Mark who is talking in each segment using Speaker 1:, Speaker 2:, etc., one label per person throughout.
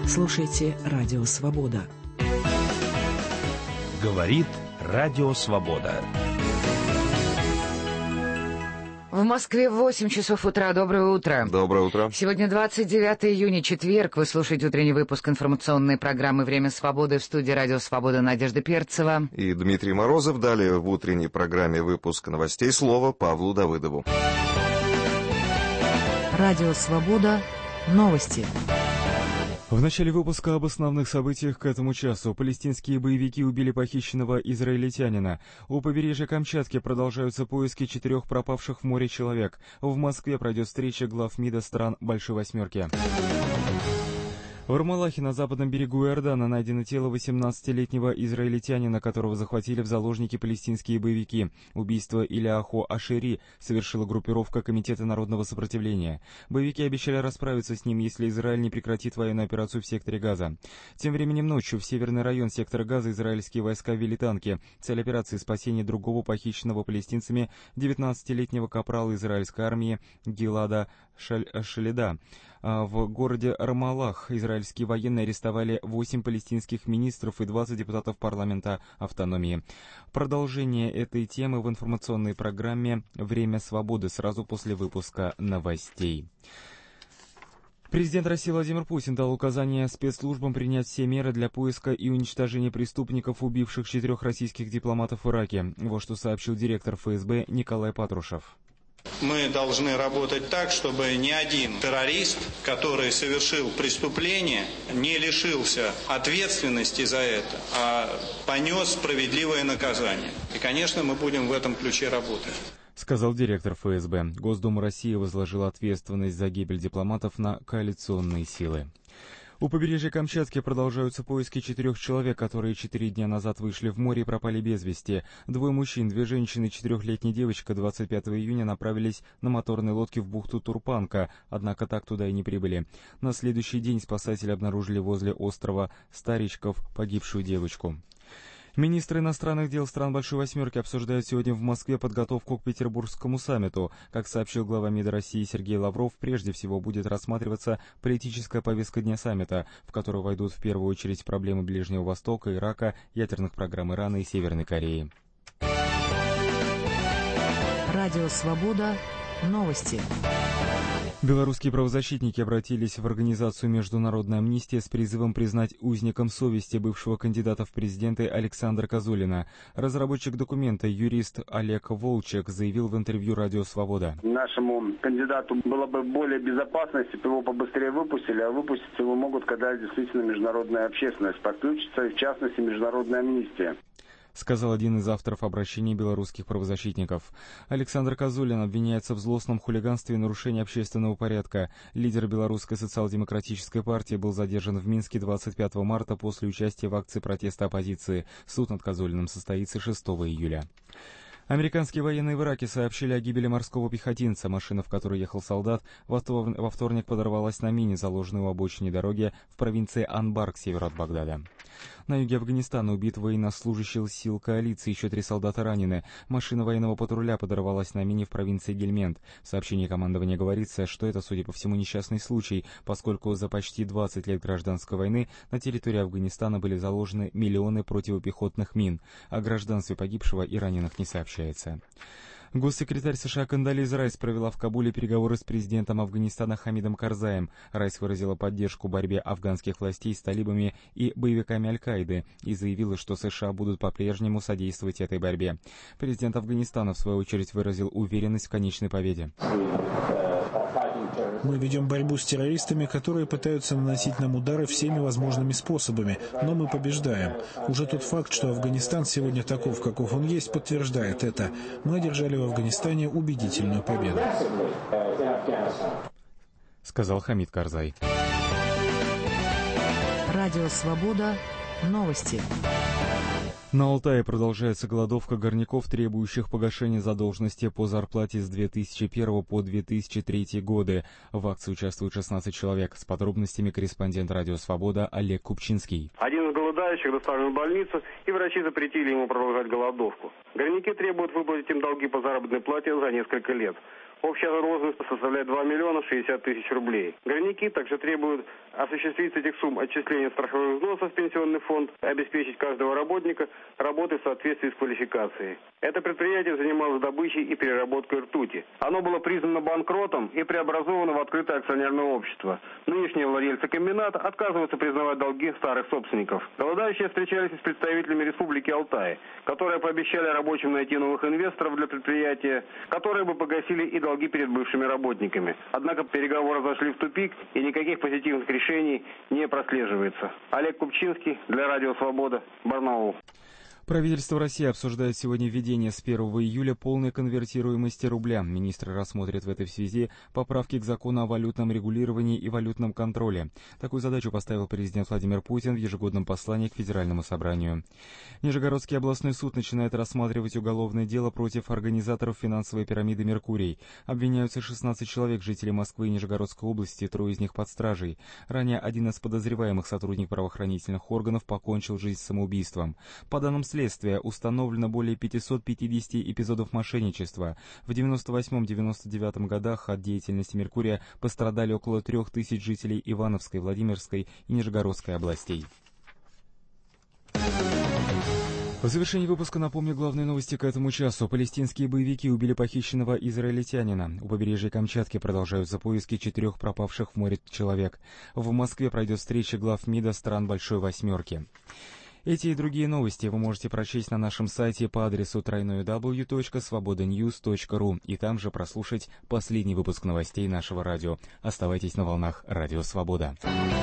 Speaker 1: Слушайте «Радио Свобода».
Speaker 2: Говорит Радио Свобода.
Speaker 3: В Москве 8 часов утра. Доброе утро.
Speaker 4: Доброе утро.
Speaker 3: Сегодня 29 июня, четверг. Вы слушаете утренний выпуск информационной программы «Время свободы». В студии «Радио Свобода» Надежда Перцева
Speaker 4: и Дмитрий Морозов. Далее в утренней программе выпуск новостей слово Павлу Давыдову.
Speaker 1: «Радио Свобода». Новости.
Speaker 5: В начале выпуска об основных событиях к этому часу. Палестинские боевики убили похищенного израильтянина. У побережья Камчатки продолжаются поиски 4 пропавших в море человек. В Москве пройдет встреча глав МИДа стран Большой Восьмерки. В Армалахе на западном берегу Иордана найдено тело 18-летнего израильтянина, которого захватили в заложники палестинские боевики. Убийство Иляху Ашери совершила группировка Комитета народного сопротивления. Боевики обещали расправиться с ним, если Израиль не прекратит военную операцию в секторе Газа. Тем временем ночью в северный район сектора Газа израильские войска ввели танки. Цель операции — спасение другого похищенного палестинцами 19-летнего капрала израильской армии Гилада Шалида. В городе Армалах израильские военные арестовали 8 палестинских министров и 20 депутатов парламента автономии. Продолжение этой темы в информационной программе «Время свободы» сразу после выпуска новостей. Президент России Владимир Путин дал указание спецслужбам принять все меры для поиска и уничтожения преступников, убивших 4 российских дипломатов в Ираке. Вот что сообщил директор ФСБ Николай Патрушев.
Speaker 6: Мы должны работать так, чтобы ни один террорист, который совершил преступление, не лишился ответственности за это, а понес справедливое наказание. И, конечно, мы будем в этом ключе работать.
Speaker 5: Сказал директор ФСБ. Госдума России возложила ответственность за гибель дипломатов на коалиционные силы. У побережья Камчатки продолжаются поиски 4 человек, которые 4 дня назад вышли в море и пропали без вести. 2 мужчин, 2 женщины и 4-летняя девочка 25 июня направились на моторной лодке в бухту Турпанка, однако так туда и не прибыли. На следующий день спасатели обнаружили возле острова Старичков погибшую девочку. Министры иностранных дел стран Большой Восьмерки обсуждают сегодня в Москве подготовку к Петербургскому саммиту. Как сообщил глава МИДа России Сергей Лавров, прежде всего будет рассматриваться политическая повестка дня саммита, в которую войдут в первую очередь проблемы Ближнего Востока, Ирака, ядерных программ Ирана и Северной Кореи.
Speaker 1: «Радио Свобода». Новости.
Speaker 5: Белорусские правозащитники обратились в организацию «Международная амнистия» с призывом признать узником совести бывшего кандидата в президенты Александра Козулина. Разработчик документа, юрист Олег Волчек, заявил в интервью «Радио Свобода».
Speaker 7: Нашему кандидату было бы более безопасно, если бы его побыстрее выпустили, а выпустить его могут, когда действительно международная общественность подключится, и в частности международная амнистия.
Speaker 5: Сказал один из авторов обращения белорусских правозащитников. Александр Козулин обвиняется в злостном хулиганстве и нарушении общественного порядка. Лидер Белорусской социал-демократической партии был задержан в Минске 25 марта после участия в акции протеста оппозиции. Суд над Козулиным состоится 6 июля. Американские военные в Ираке сообщили о гибели морского пехотинца. Машина, в которой ехал солдат, во вторник подорвалась на мине, заложенной у обочины дороги в провинции Анбар к северу от Багдада. На юге Афганистана убит военнослужащий сил коалиции, еще 3 солдата ранены. Машина военного патруля подорвалась на мине в провинции Гельмент. В сообщении командования говорится, что это, судя по всему, несчастный случай, поскольку за почти 20 лет гражданской войны на территории Афганистана были заложены миллионы противопехотных мин. О гражданстве погибшего и раненых не сообщается. Госсекретарь США Кондолиза Райс провела в Кабуле переговоры с президентом Афганистана Хамидом Карзаем. Райс выразила поддержку борьбе афганских властей с талибами и боевиками Аль-Каиды и заявила, что США будут по-прежнему содействовать этой борьбе. Президент Афганистана, в свою очередь, выразил уверенность в конечной победе.
Speaker 8: Мы ведем борьбу с террористами, которые пытаются наносить нам удары всеми возможными способами, но мы побеждаем. Уже тот факт, что Афганистан сегодня таков, каков он есть, подтверждает это. Мы одержали в Афганистане убедительную победу.
Speaker 5: Сказал Хамид Карзай.
Speaker 1: «Радио Свобода». Новости.
Speaker 5: На Алтае продолжается голодовка горняков, требующих погашения задолженности по зарплате с 2001 по 2003 годы. В акции участвуют 16 человек. С подробностями корреспондент «Радио Свобода» Олег Купчинский.
Speaker 9: Один из голодающих доставлен в больницу, и врачи запретили ему продолжать голодовку. Горняки требуют выплатить им долги по заработной плате за несколько лет. Общая задолженность составляет 2 миллиона 60 тысяч рублей. Горняки также требуют осуществить с этих сумм отчисление страховых взносов в пенсионный фонд, обеспечить каждого работника работой в соответствии с квалификацией. Это предприятие занималось добычей и переработкой ртути. Оно было признано банкротом и преобразовано в открытое акционерное общество. Нынешние владельцы комбината отказываются признавать долги старых собственников. Голодающие встречались с представителями Республики Алтай, которые пообещали рабочим найти новых инвесторов для предприятия, которые бы погасили и долги перед бывшими работниками. Однако переговоры зашли в тупик, и никаких позитивных решений не прослеживается. Олег Купчинский для Радио Свобода, Барнаул.
Speaker 5: Правительство России обсуждает сегодня введение с 1 июля полной конвертируемости рубля. Министры рассмотрят в этой связи поправки к закону о валютном регулировании и валютном контроле. Такую задачу поставил президент Владимир Путин в ежегодном послании к Федеральному собранию. Нижегородский областной суд начинает рассматривать уголовное дело против организаторов финансовой пирамиды «Меркурий». Обвиняются 16 человек, жителей Москвы и Нижегородской области, 3 из них под стражей. Ранее один из подозреваемых, сотрудник правоохранительных органов, покончил жизнь самоубийством. По данным следствия, установлено более 550 эпизодов мошенничества. В 98-99 годах от деятельности «Меркурия» пострадали около 3000 жителей Ивановской, Владимирской и Нижегородской областей. В завершении выпуска напомню главные новости к этому часу. Палестинские боевики убили похищенного израильтянина. У побережья Камчатки продолжаются поиски 4 пропавших в море человек. В Москве пройдет встреча глав МИДа стран Большой Восьмерки. Эти и другие новости вы можете прочесть на нашем сайте по адресу www.svobodanews.ru и там же прослушать последний выпуск новостей нашего радио. Оставайтесь на волнах Радио Свобода.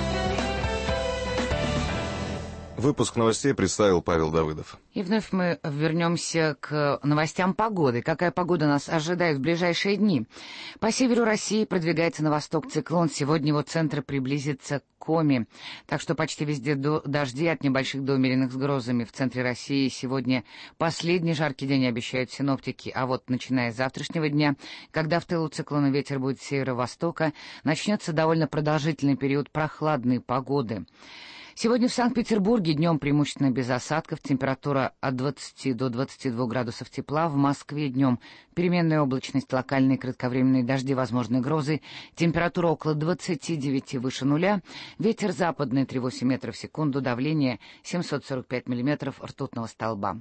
Speaker 4: Выпуск новостей представил Павел Давыдов.
Speaker 3: И вновь мы вернемся к новостям погоды. Какая погода нас ожидает в ближайшие дни? По северу России продвигается на восток циклон. Сегодня его центр приблизится к Коми. Так что почти везде дожди от небольших до умеренных с грозами. В центре России сегодня последний жаркий день, обещают синоптики. А вот начиная с завтрашнего дня, когда в тылу циклона ветер будет с северо-востока, начнется довольно продолжительный период прохладной погоды. Сегодня в Санкт-Петербурге днем преимущественно без осадков, температура от 20 до 22 градусов тепла. В Москве днем переменная облачность, локальные кратковременные дожди, возможны грозы, температура около 29 выше нуля, ветер западный 3,8 метров в секунду, давление 745 миллиметров ртутного столба.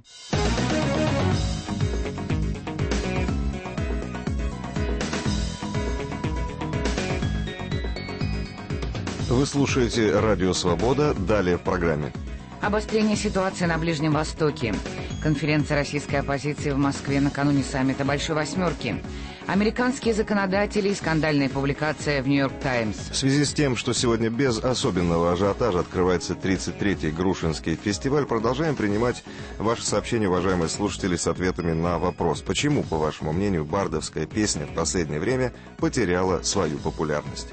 Speaker 4: Вы слушаете Радио Свобода. Далее в программе.
Speaker 3: Обострение ситуации на Ближнем Востоке. Конференция российской оппозиции в Москве накануне саммита Большой Восьмерки. Американские законодатели и скандальная публикация в «Нью-Йорк Таймс».
Speaker 4: В связи с тем, что сегодня без особенного ажиотажа открывается 33-й Грушинский фестиваль, продолжаем принимать ваши сообщения, уважаемые слушатели, с ответами на вопрос, почему, по вашему мнению, бардовская песня в последнее время потеряла свою популярность.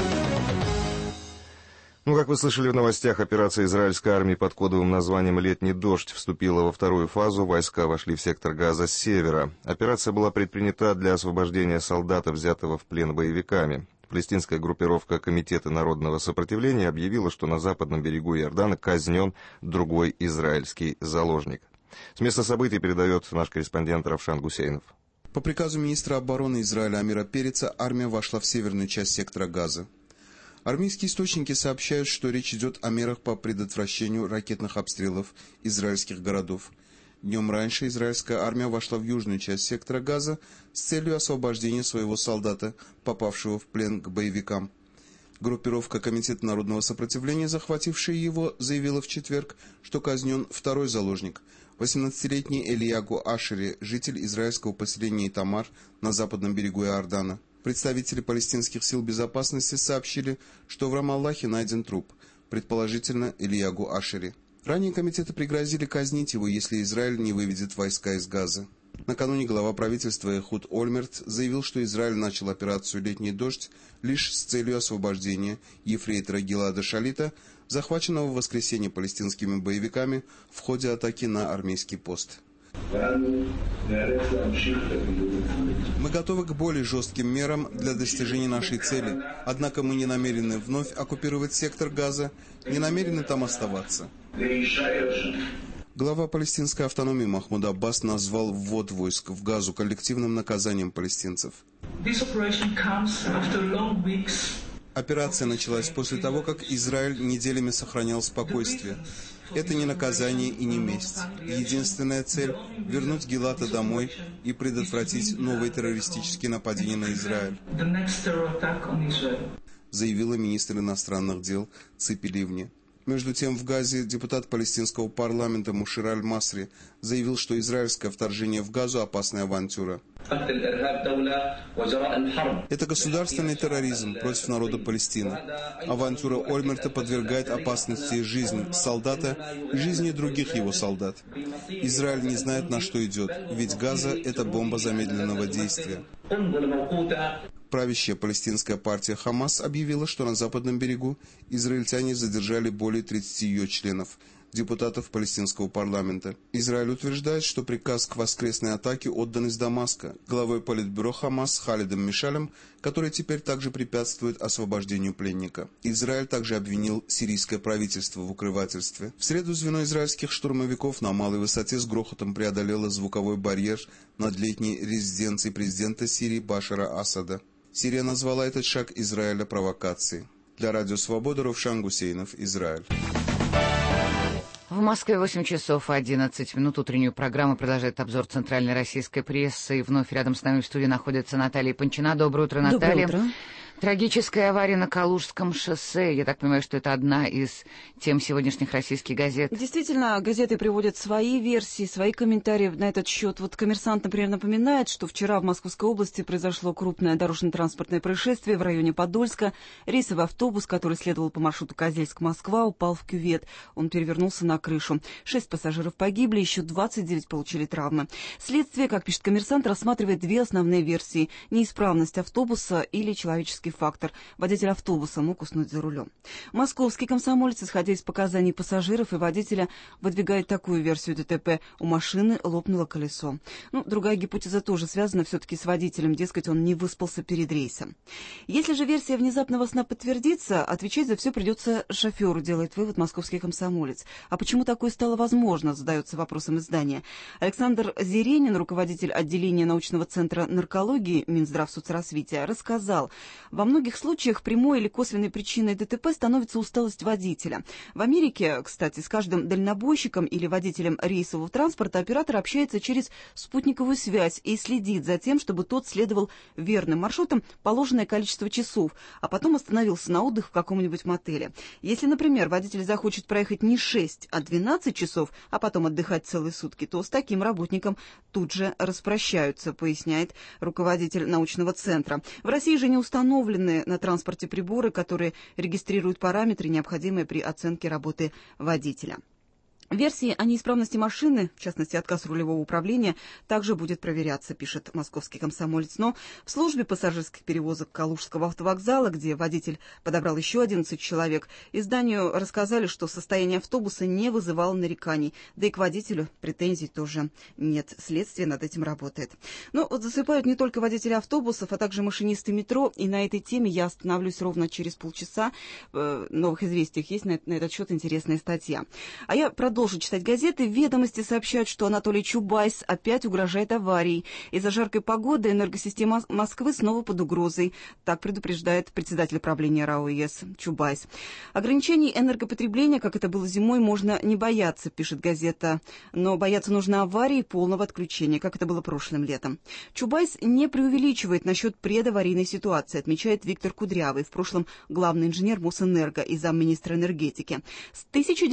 Speaker 4: Как вы слышали в новостях, операция израильской армии под кодовым названием «Летний дождь» вступила во вторую фазу. Войска вошли в сектор Газа с севера. Операция была предпринята для освобождения солдата, взятого в плен боевиками. Палестинская группировка Комитета народного сопротивления объявила, что на западном берегу Иордана казнен другой израильский заложник. С места событий передает наш корреспондент Равшан Гусейнов.
Speaker 10: По приказу министра обороны Израиля Амира Переца армия вошла в северную часть сектора Газа. Армейские источники сообщают, что речь идет о мерах по предотвращению ракетных обстрелов израильских городов. Днем раньше израильская армия вошла в южную часть сектора Газа с целью освобождения своего солдата, попавшего в плен к боевикам. Группировка Комитета народного сопротивления, захватившая его, заявила в четверг, что казнен второй заложник, 18-летний Элиягу Ашери, житель израильского поселения Итамар на западном берегу Иордана. Представители палестинских сил безопасности сообщили, что в Рамаллахе найден труп, предположительно Элиягу Ашери. Ранее комитеты пригрозили казнить его, если Израиль не выведет войска из Газы. Накануне глава правительства Эхуд Ольмерт заявил, что Израиль начал операцию «Летний дождь» лишь с целью освобождения ефрейтора Гилада Шалита, захваченного в воскресенье палестинскими боевиками в ходе атаки на армейский пост. Мы готовы к более жестким мерам для достижения нашей цели, однако мы не намерены вновь оккупировать сектор Газа, не намерены там оставаться. Глава палестинской автономии Махмуд Аббас назвал ввод войск в Газу коллективным наказанием палестинцев. Операция началась после того, как Израиль неделями сохранял спокойствие. Это не наказание и не месть. Единственная цель – вернуть Гилата домой и предотвратить новые террористические нападения на Израиль, заявила министр иностранных дел Ципи Ливни. Между тем, в Газе депутат палестинского парламента Мушир Аль-Масри заявил, что израильское вторжение в Газу – опасная авантюра. Это государственный терроризм против народа Палестины. Авантюра Ольмерта подвергает опасности жизнь солдата и жизни других его солдат. Израиль не знает, на что идет, ведь Газа – это бомба замедленного действия. Правящая палестинская партия Хамас объявила, что на Западном берегу израильтяне задержали более 30 ее членов, депутатов палестинского парламента. Израиль утверждает, что приказ к воскресной атаке отдан из Дамаска главой политбюро Хамас Халидом Мишалем, который теперь также препятствует освобождению пленника. Израиль также обвинил сирийское правительство в укрывательстве. В среду звено израильских штурмовиков на малой высоте с грохотом преодолело звуковой барьер над летней резиденцией президента Сирии Башара Асада. Сирия назвала этот шаг Израиля провокацией. Для Радио Свобода Ровшан Гусейнов, Израиль.
Speaker 3: В Москве 8 часов 11 минут. Утреннюю программу продолжает обзор центральной российской прессы. И вновь рядом с нами в студии находится Наталья Панчина. Доброе утро, Наталья.
Speaker 11: Доброе утро.
Speaker 3: Трагическая авария на Калужском шоссе. Я так понимаю, что это одна из тем сегодняшних российских газет.
Speaker 11: Действительно, газеты приводят свои версии, свои комментарии на этот счет. Вот «Коммерсант», например, напоминает, что вчера в Московской области произошло крупное дорожно-транспортное происшествие в районе Подольска. Рейсовый автобус, который следовал по маршруту Козельск-Москва, упал в кювет. Он перевернулся на крышу. 6 пассажиров погибли, еще 29 получили травмы. Следствие, как пишет «Коммерсант», рассматривает две основные версии. Неисправность автобуса или человеческий фактор. Водитель автобуса мог уснуть за рулем. Московский комсомолец, исходя из показаний пассажиров и водителя, выдвигает такую версию ДТП. У машины лопнуло колесо. Другая гипотеза тоже связана все-таки с водителем. Дескать, он не выспался перед рейсом. Если же версия внезапного сна подтвердится, отвечать за все придется шоферу, делает вывод московский комсомолец. А почему такое стало возможно, задается вопросом издания. Александр Зеренин, руководитель отделения научного центра наркологии Минздравсоцразвития, рассказал, во многих случаях прямой или косвенной причиной ДТП становится усталость водителя. В Америке, кстати, с каждым дальнобойщиком или водителем рейсового транспорта оператор общается через спутниковую связь и следит за тем, чтобы тот следовал верным маршрутам положенное количество часов, а потом остановился на отдых в каком-нибудь мотеле. Если, например, водитель захочет проехать не 6, а 12 часов, а потом отдыхать целые сутки, то с таким работником тут же распрощаются, поясняет руководитель научного центра. В России же не установлены на транспорте приборы, которые регистрируют параметры, необходимые при оценке работы водителя. Версии о неисправности машины, в частности, отказ рулевого управления, также будет проверяться, пишет московский комсомолец. Но в службе пассажирских перевозок Калужского автовокзала, где водитель подобрал еще 11 человек, изданию рассказали, что состояние автобуса не вызывало нареканий, да и к водителю претензий тоже нет. Следствие над этим работает. Но засыпают не только водители автобусов, а также машинисты метро, и на этой теме я остановлюсь ровно через полчаса. В «Новых известиях» есть на этот счет интересная статья. А я продолжу читать газеты. «Ведомости» сообщают, что Анатолий Чубайс опять угрожает аварией. Из-за жаркой погоды энергосистема Москвы снова под угрозой. Так предупреждает председатель правления РАО ЕС Чубайс. Ограничений энергопотребления, как это было зимой, можно не бояться, пишет газета. Но бояться нужно аварии и полного отключения, как это было прошлым летом. Чубайс не преувеличивает насчет предаварийной ситуации, отмечает Виктор Кудрявый, в прошлом главный инженер Мосэнерго и замминистра энергетики. С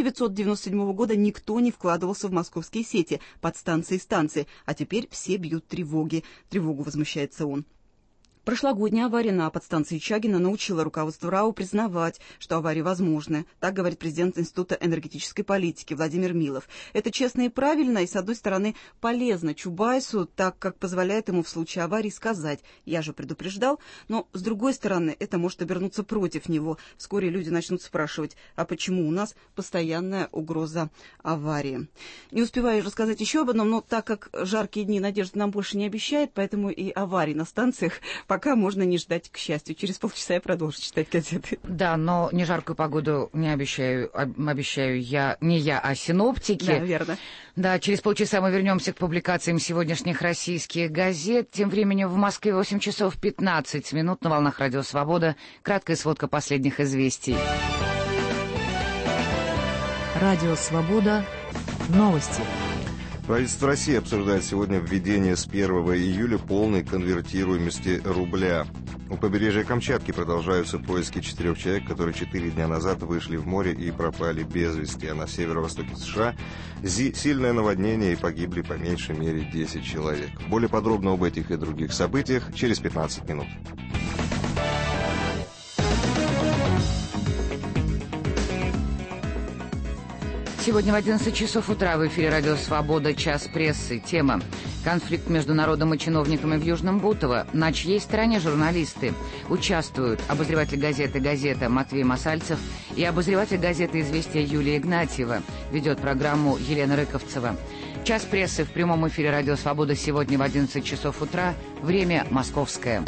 Speaker 11: 1997 года никто не вкладывался в московские сети, подстанции и станции, а теперь все бьют тревоги. Тревогу, возмущается он. Прошлогодняя авария на подстанции Чагина научила руководство РАО признавать, что аварии возможны. Так говорит президент Института энергетической политики Владимир Милов. Это честно и правильно, и, с одной стороны, полезно Чубайсу, так как позволяет ему в случае аварии сказать «я же предупреждал», но, с другой стороны, это может обернуться против него. Вскоре люди начнут спрашивать, а почему у нас постоянная угроза аварии. Не успеваю рассказать еще об одном, но так как жаркие дни надежды нам больше не обещает, поэтому и аварий на станциях пока пока можно не ждать, к счастью. Через полчаса я продолжу читать газеты.
Speaker 3: Да, но не жаркую погоду не обещаю не я, а синоптики.
Speaker 11: Да, верно.
Speaker 3: Да, через полчаса мы вернемся к публикациям сегодняшних российских газет. Тем временем в Москве 8 часов 15 минут на волнах Радио Свобода. Краткая сводка последних известий.
Speaker 1: Радио Свобода. Новости.
Speaker 4: Правительство России обсуждает сегодня введение с 1 июля полной конвертируемости рубля. У побережья Камчатки продолжаются поиски 4 человек, которые 4 дня назад вышли в море и пропали без вести. А на северо-востоке США сильное наводнение и погибли по меньшей мере 10 человек. Более подробно об этих и других событиях через 15 минут.
Speaker 3: Сегодня в 11 часов утра в эфире «Радио Свобода. Час прессы». Тема «Конфликт между народом и чиновниками в Южном Бутово». На чьей стороне журналисты? Участвуют обозреватель газеты «Газета» Матвей Масальцев и обозреватель газеты «Известия» Юлия Игнатьева. Ведет программу Елена Рыковцева. «Час прессы» в прямом эфире «Радио Свобода» сегодня в 11 часов утра. Время московское.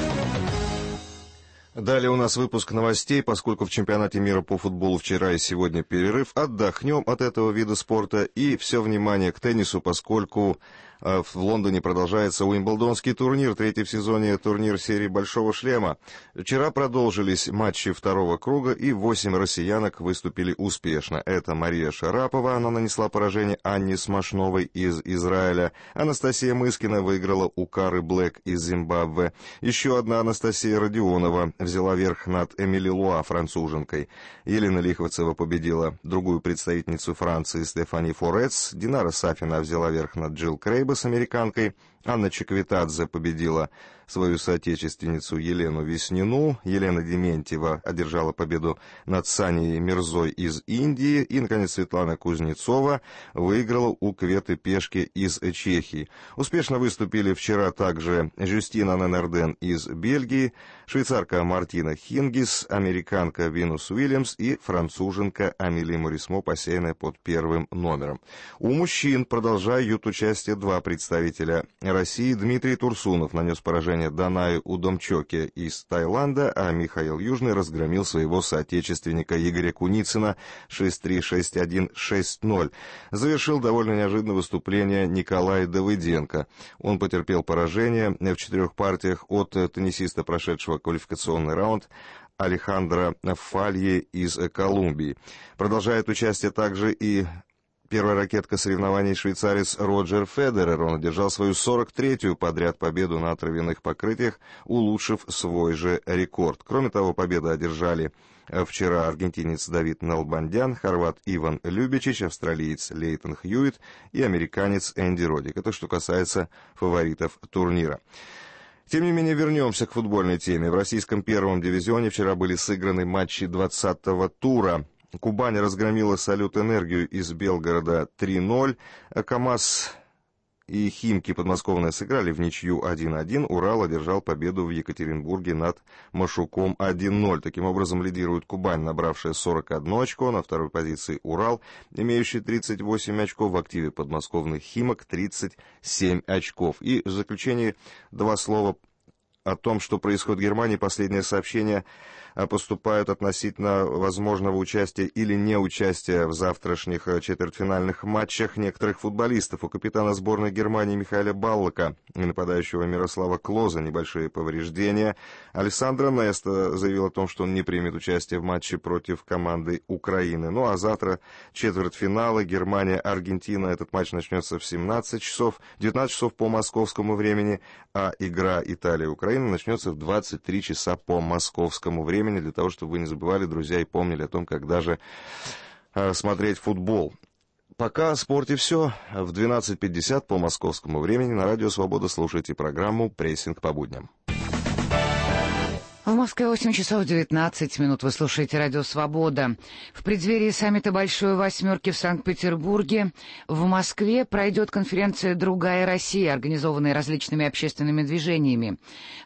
Speaker 4: Далее у нас выпуск новостей, поскольку в чемпионате мира по футболу вчера и сегодня перерыв. Отдохнем от этого вида спорта и все внимание к теннису, поскольку в Лондоне продолжается Уимблдонский турнир, третий в сезоне турнир серии «Большого шлема». Вчера продолжились матчи второго круга, и 8 россиянок выступили успешно. Это Мария Шарапова, она нанесла поражение Анне Смашновой из Израиля. Анастасия Мыскина выиграла у Кары Блэк из Зимбабве. Еще одна Анастасия Родионова взяла верх над Эмили Луа, француженкой. Елена Лиховцева победила другую представительницу Франции Стефани Форец. Динара Сафина взяла верх над Джилл Крейб с американкой. Анна Чеквитадзе победила свою соотечественницу Елену Веснину. Елена Дементьева одержала победу над Саней Мирзой из Индии. И, наконец, Светлана Кузнецова выиграла у Кветы Пешки из Чехии. Успешно выступили вчера также Жюстина Ненерден из Бельгии, швейцарка Мартина Хингис, американка Винус Уильямс и француженка Амели Морисмо, посеянная под первым номером. У мужчин продолжают участие 2 представителя России. Дмитрий Турсунов нанес поражение Данаю Удомчоке из Таиланда, а Михаил Южный разгромил своего соотечественника Игоря Куницына 6-3, 6-1, 6-0. Завершил довольно неожиданное выступление Николай Давыденко. Он потерпел поражение в 4 партиях от теннисиста, прошедшего квалификационный раунд, Алехандро Фалье из Колумбии. Продолжает участие также и первая ракетка соревнований швейцарец Роджер Федерер. Он одержал свою 43-ю подряд победу на травяных покрытиях, улучшив свой же рекорд. Кроме того, победу одержали вчера аргентинец Давид Налбандян, хорват Иван Любичич, австралиец Лейтон Хьюитт и американец Энди Родик. Это что касается фаворитов турнира. Тем не менее, вернемся к футбольной теме. В российском первом дивизионе вчера были сыграны матчи 20-го тура. Кубань разгромила «Салют Энергию» из Белгорода 3-0. КамАЗ и Химки подмосковные сыграли в ничью 1-1. Урал одержал победу в Екатеринбурге над Машуком 1-0. Таким образом, лидирует Кубань, набравшая 41 очко. На второй позиции Урал, имеющий 38 очков. В активе подмосковных Химок 37 очков. И в заключение 2 слова о том, что происходит в Германии. Последнее сообщение поступают относительно возможного участия или неучастия в завтрашних четвертьфинальных матчах некоторых футболистов. У капитана сборной Германии Михаэля Баллока и нападающего Мирослава Клоза небольшие повреждения. Алессандро Неста заявил о том, что он не примет участие в матче против команды Украины. Ну а завтра четвертьфиналы Германия-Аргентина. Этот матч начнется в 19 часов по московскому времени, а игра Италия-Украина начнется в 23 часа по московскому времени, для того, чтобы вы не забывали, друзья, и помнили о том, когда же смотреть футбол. Пока о спорте все. В 12:50 по московскому времени на Радио Свобода слушайте программу «Прессинг по будням».
Speaker 3: В Москве 8 часов 19 минут. Вы слушаете «Радио Свобода». В преддверии саммита «Большой восьмерки» в Санкт-Петербурге в Москве пройдет конференция «Другая Россия», организованная различными общественными движениями.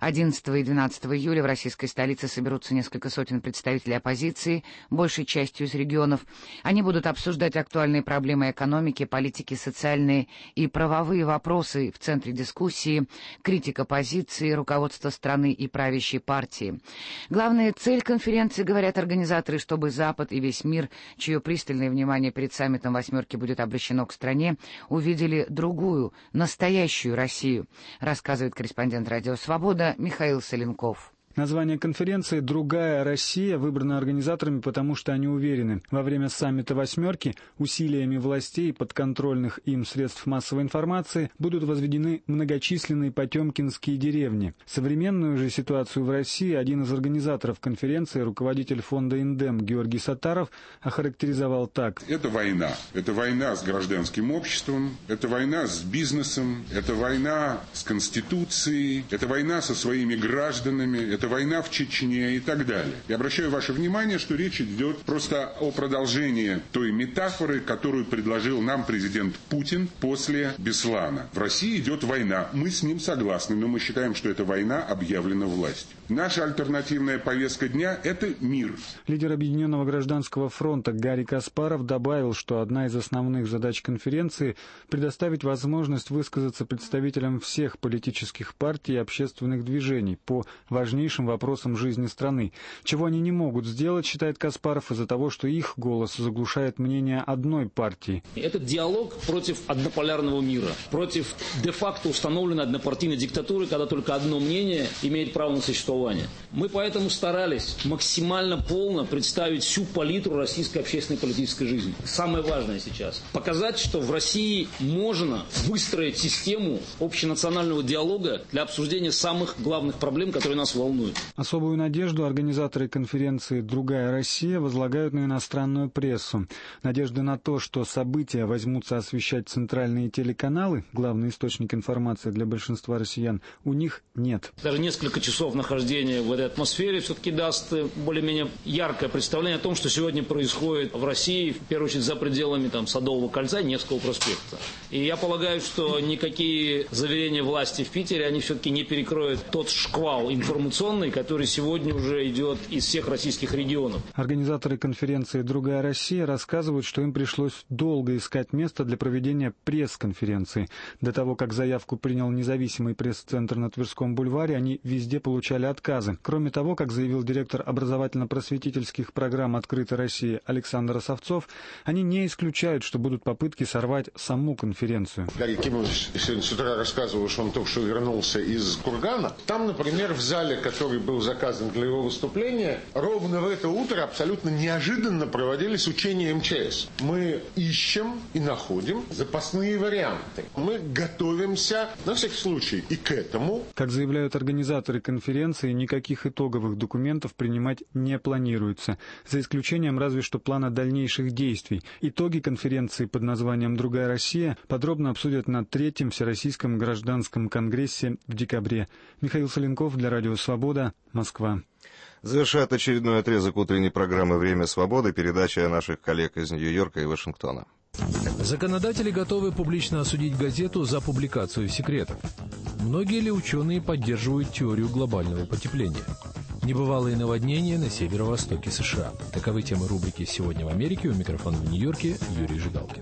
Speaker 3: 11 и 12 июля в российской столице соберутся несколько сотен представителей оппозиции, большей частью из регионов. Они будут обсуждать актуальные проблемы экономики, политики, социальные и правовые вопросы. В центре дискуссии критика позиции, руководства страны и правящей партии. Главная цель конференции, говорят организаторы, чтобы Запад и весь мир, чье пристальное внимание перед саммитом «Восьмерки» будет обращено к стране, увидели другую, настоящую Россию, рассказывает корреспондент «Радио Свобода» Михаил Соленков.
Speaker 12: Название конференции «Другая Россия» выбрано организаторами, потому что они уверены, во время саммита «Восьмерки» усилиями властей и подконтрольных им средств массовой информации будут возведены многочисленные потемкинские деревни. Современную же ситуацию в России один из организаторов конференции, руководитель фонда «Индем» Георгий Саттаров, охарактеризовал так.
Speaker 13: Это война. Это война с гражданским обществом, это война с бизнесом, это война с Конституцией, это война со своими гражданами, это война в Чечне и так далее. Я обращаю ваше внимание, что речь идет просто о продолжении той метафоры, которую предложил нам президент Путин после Беслана. В России идет война. Мы с ним согласны, но мы считаем, что эта война объявлена властью. Наша альтернативная повестка дня – это мир.
Speaker 12: Лидер Объединенного гражданского фронта Гарри Каспаров добавил, что одна из основных задач конференции – предоставить возможность высказаться представителям всех политических партий и общественных движений по важнейшим вопросам жизни страны, чего они не могут сделать, считает Каспаров, из-за того, что их голос заглушает мнение одной партии.
Speaker 14: Это диалог против однополярного мира, против де-факто установленной однопартийной диктатуры, когда только одно мнение имеет право на существование. Мы поэтому старались максимально полно представить всю палитру российской общественной политической жизни. Самое важное сейчас – показать, что в России можно выстроить систему общенационального диалога для обсуждения самых главных проблем, которые нас волнуют.
Speaker 12: Особую надежду организаторы конференции «Другая Россия» возлагают на иностранную прессу. Надежды на то, что события возьмутся освещать центральные телеканалы, главный источник информации для большинства россиян, у них нет.
Speaker 14: Даже несколько часов нахождения в этой атмосфере все-таки даст более-менее яркое представление о том, что сегодня происходит в России, в первую очередь за пределами Садового кольца и Невского проспекта. И я полагаю, что никакие заверения власти в Питере, они все-таки не перекроют тот шквал информационный, который сегодня уже идет из всех российских регионов.
Speaker 12: Организаторы конференции «Другая Россия» рассказывают, что им пришлось долго искать место для проведения пресс-конференции. До того, как заявку принял независимый пресс-центр на Тверском бульваре, они везде получали отказы. Кроме того, как заявил директор образовательно-просветительских программ «Открытой России» Александр Осовцов, они не исключают, что будут попытки сорвать саму конференцию.
Speaker 15: Гарри Кимович сегодня с утра рассказывал, что он только что вернулся из Кургана. Там, например, в зале, который был заказан для его выступления, ровно в это утро абсолютно неожиданно проводились учения МЧС. Мы ищем и находим запасные варианты. Мы готовимся, на всякий случай, и к этому.
Speaker 12: Как заявляют организаторы конференции, никаких итоговых документов принимать не планируется, за исключением разве что плана дальнейших действий. Итоги конференции под названием «Другая Россия» подробно обсудят на 3-м Всероссийском гражданском конгрессе в декабре. Михаил Соленков для «Радио Свобода», Москва.
Speaker 4: Завершает очередной отрезок утренней программы «Время свободы» передача наших коллег из Нью-Йорка и Вашингтона.
Speaker 16: Законодатели готовы публично осудить газету за публикацию секретов. Многие ли ученые поддерживают теорию глобального потепления? Небывалые наводнения на северо-востоке США. Таковы темы рубрики «Сегодня в Америке». У микрофона в Нью-Йорке Юрий Жигалкин.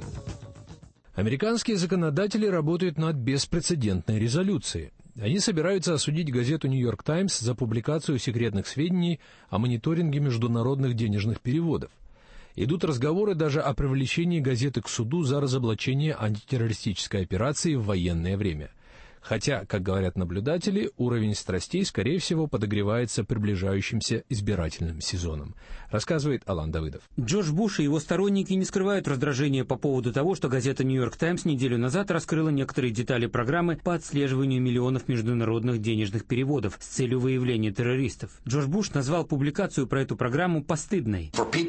Speaker 16: Американские законодатели работают над беспрецедентной резолюцией. Они собираются осудить газету «Нью-Йорк Таймс» за публикацию секретных сведений о мониторинге международных денежных переводов. Идут разговоры даже о привлечении газеты к суду за разоблачение антитеррористической операции в военное время. Хотя, как говорят наблюдатели, уровень страстей, скорее всего, подогревается приближающимся избирательным сезоном, рассказывает Алан Давыдов.
Speaker 17: Джордж Буш и его сторонники не скрывают раздражения по поводу того, что газета «Нью-Йорк Таймс» неделю назад раскрыла некоторые детали программы по отслеживанию миллионов международных денежных переводов с целью выявления террористов. Джордж Буш назвал публикацию про эту программу постыдной.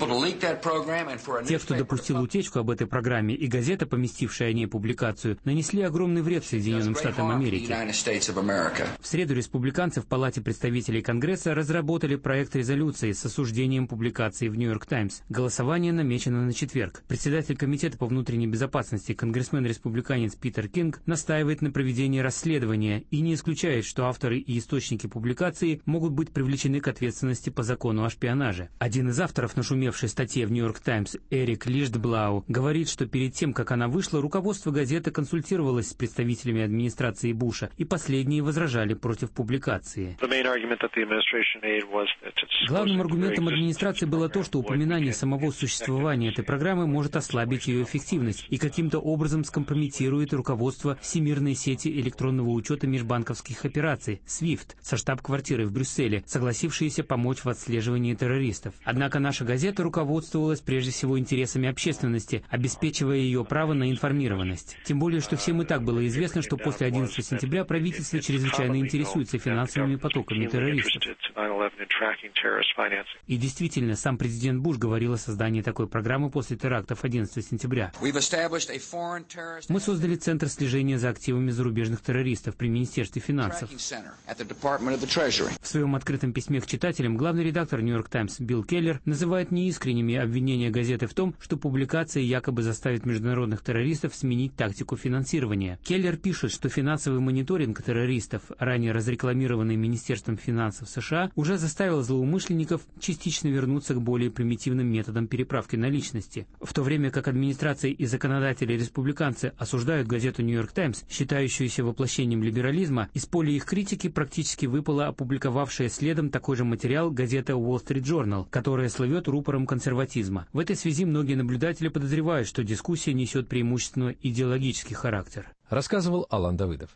Speaker 17: Те, кто допустил утечку об этой программе, и газета, поместившая о ней публикацию, нанесли огромный вред Соединенным Штатам Америки. Америки. В среду республиканцы в Палате представителей Конгресса разработали проект резолюции с осуждением публикации в «Нью-Йорк Таймс». Голосование намечено на четверг. Председатель Комитета по внутренней безопасности, конгрессмен-республиканец Питер Кинг, настаивает на проведении расследования и не исключает, что авторы и источники публикации могут быть привлечены к ответственности по закону о шпионаже. Один из авторов нашумевшей статьи в «Нью-Йорк Таймс» Эрик Лиштблау говорит, что перед тем, как она вышла, руководство газеты консультировалось с представителями администрации Буша, и последние возражали против публикации. Главным аргументом администрации было то, что упоминание самого существования этой программы может ослабить ее эффективность и каким-то образом скомпрометирует руководство Всемирной сети электронного учета межбанковских операций SWIFT со штаб-квартирой в Брюсселе, согласившиеся помочь в отслеживании террористов. Однако наша газета руководствовалась прежде всего интересами общественности, обеспечивая ее право на информированность. Тем более, что всем и так было известно, что после 11 сентября правительство чрезвычайно интересуется финансовыми потоками террористов. И действительно, сам президент Буш говорил о создании такой программы после терактов 11 сентября. Мы создали Центр слежения за активами зарубежных террористов при Министерстве финансов. В своем открытом письме к читателям главный редактор «Нью-Йорк Таймс» Билл Келлер называет неискренними обвинения газеты в том, что публикация якобы заставит международных террористов сменить тактику финансирования. Келлер пишет, что финансовый мониторинг террористов, ранее разрекламированный Министерством финансов США, уже заставил злоумышленников частично вернуться к более примитивным методам переправки наличности. В то время как администрация и законодатели-республиканцы осуждают газету «Нью-Йорк Таймс», считающуюся воплощением либерализма, из поля их критики практически выпала опубликовавшая следом такой же материал газета Wall Street Journal, которая слывет рупором консерватизма. В этой связи многие наблюдатели подозревают, что дискуссия несет преимущественно идеологический характер.
Speaker 16: Рассказывал Алан Давыдов.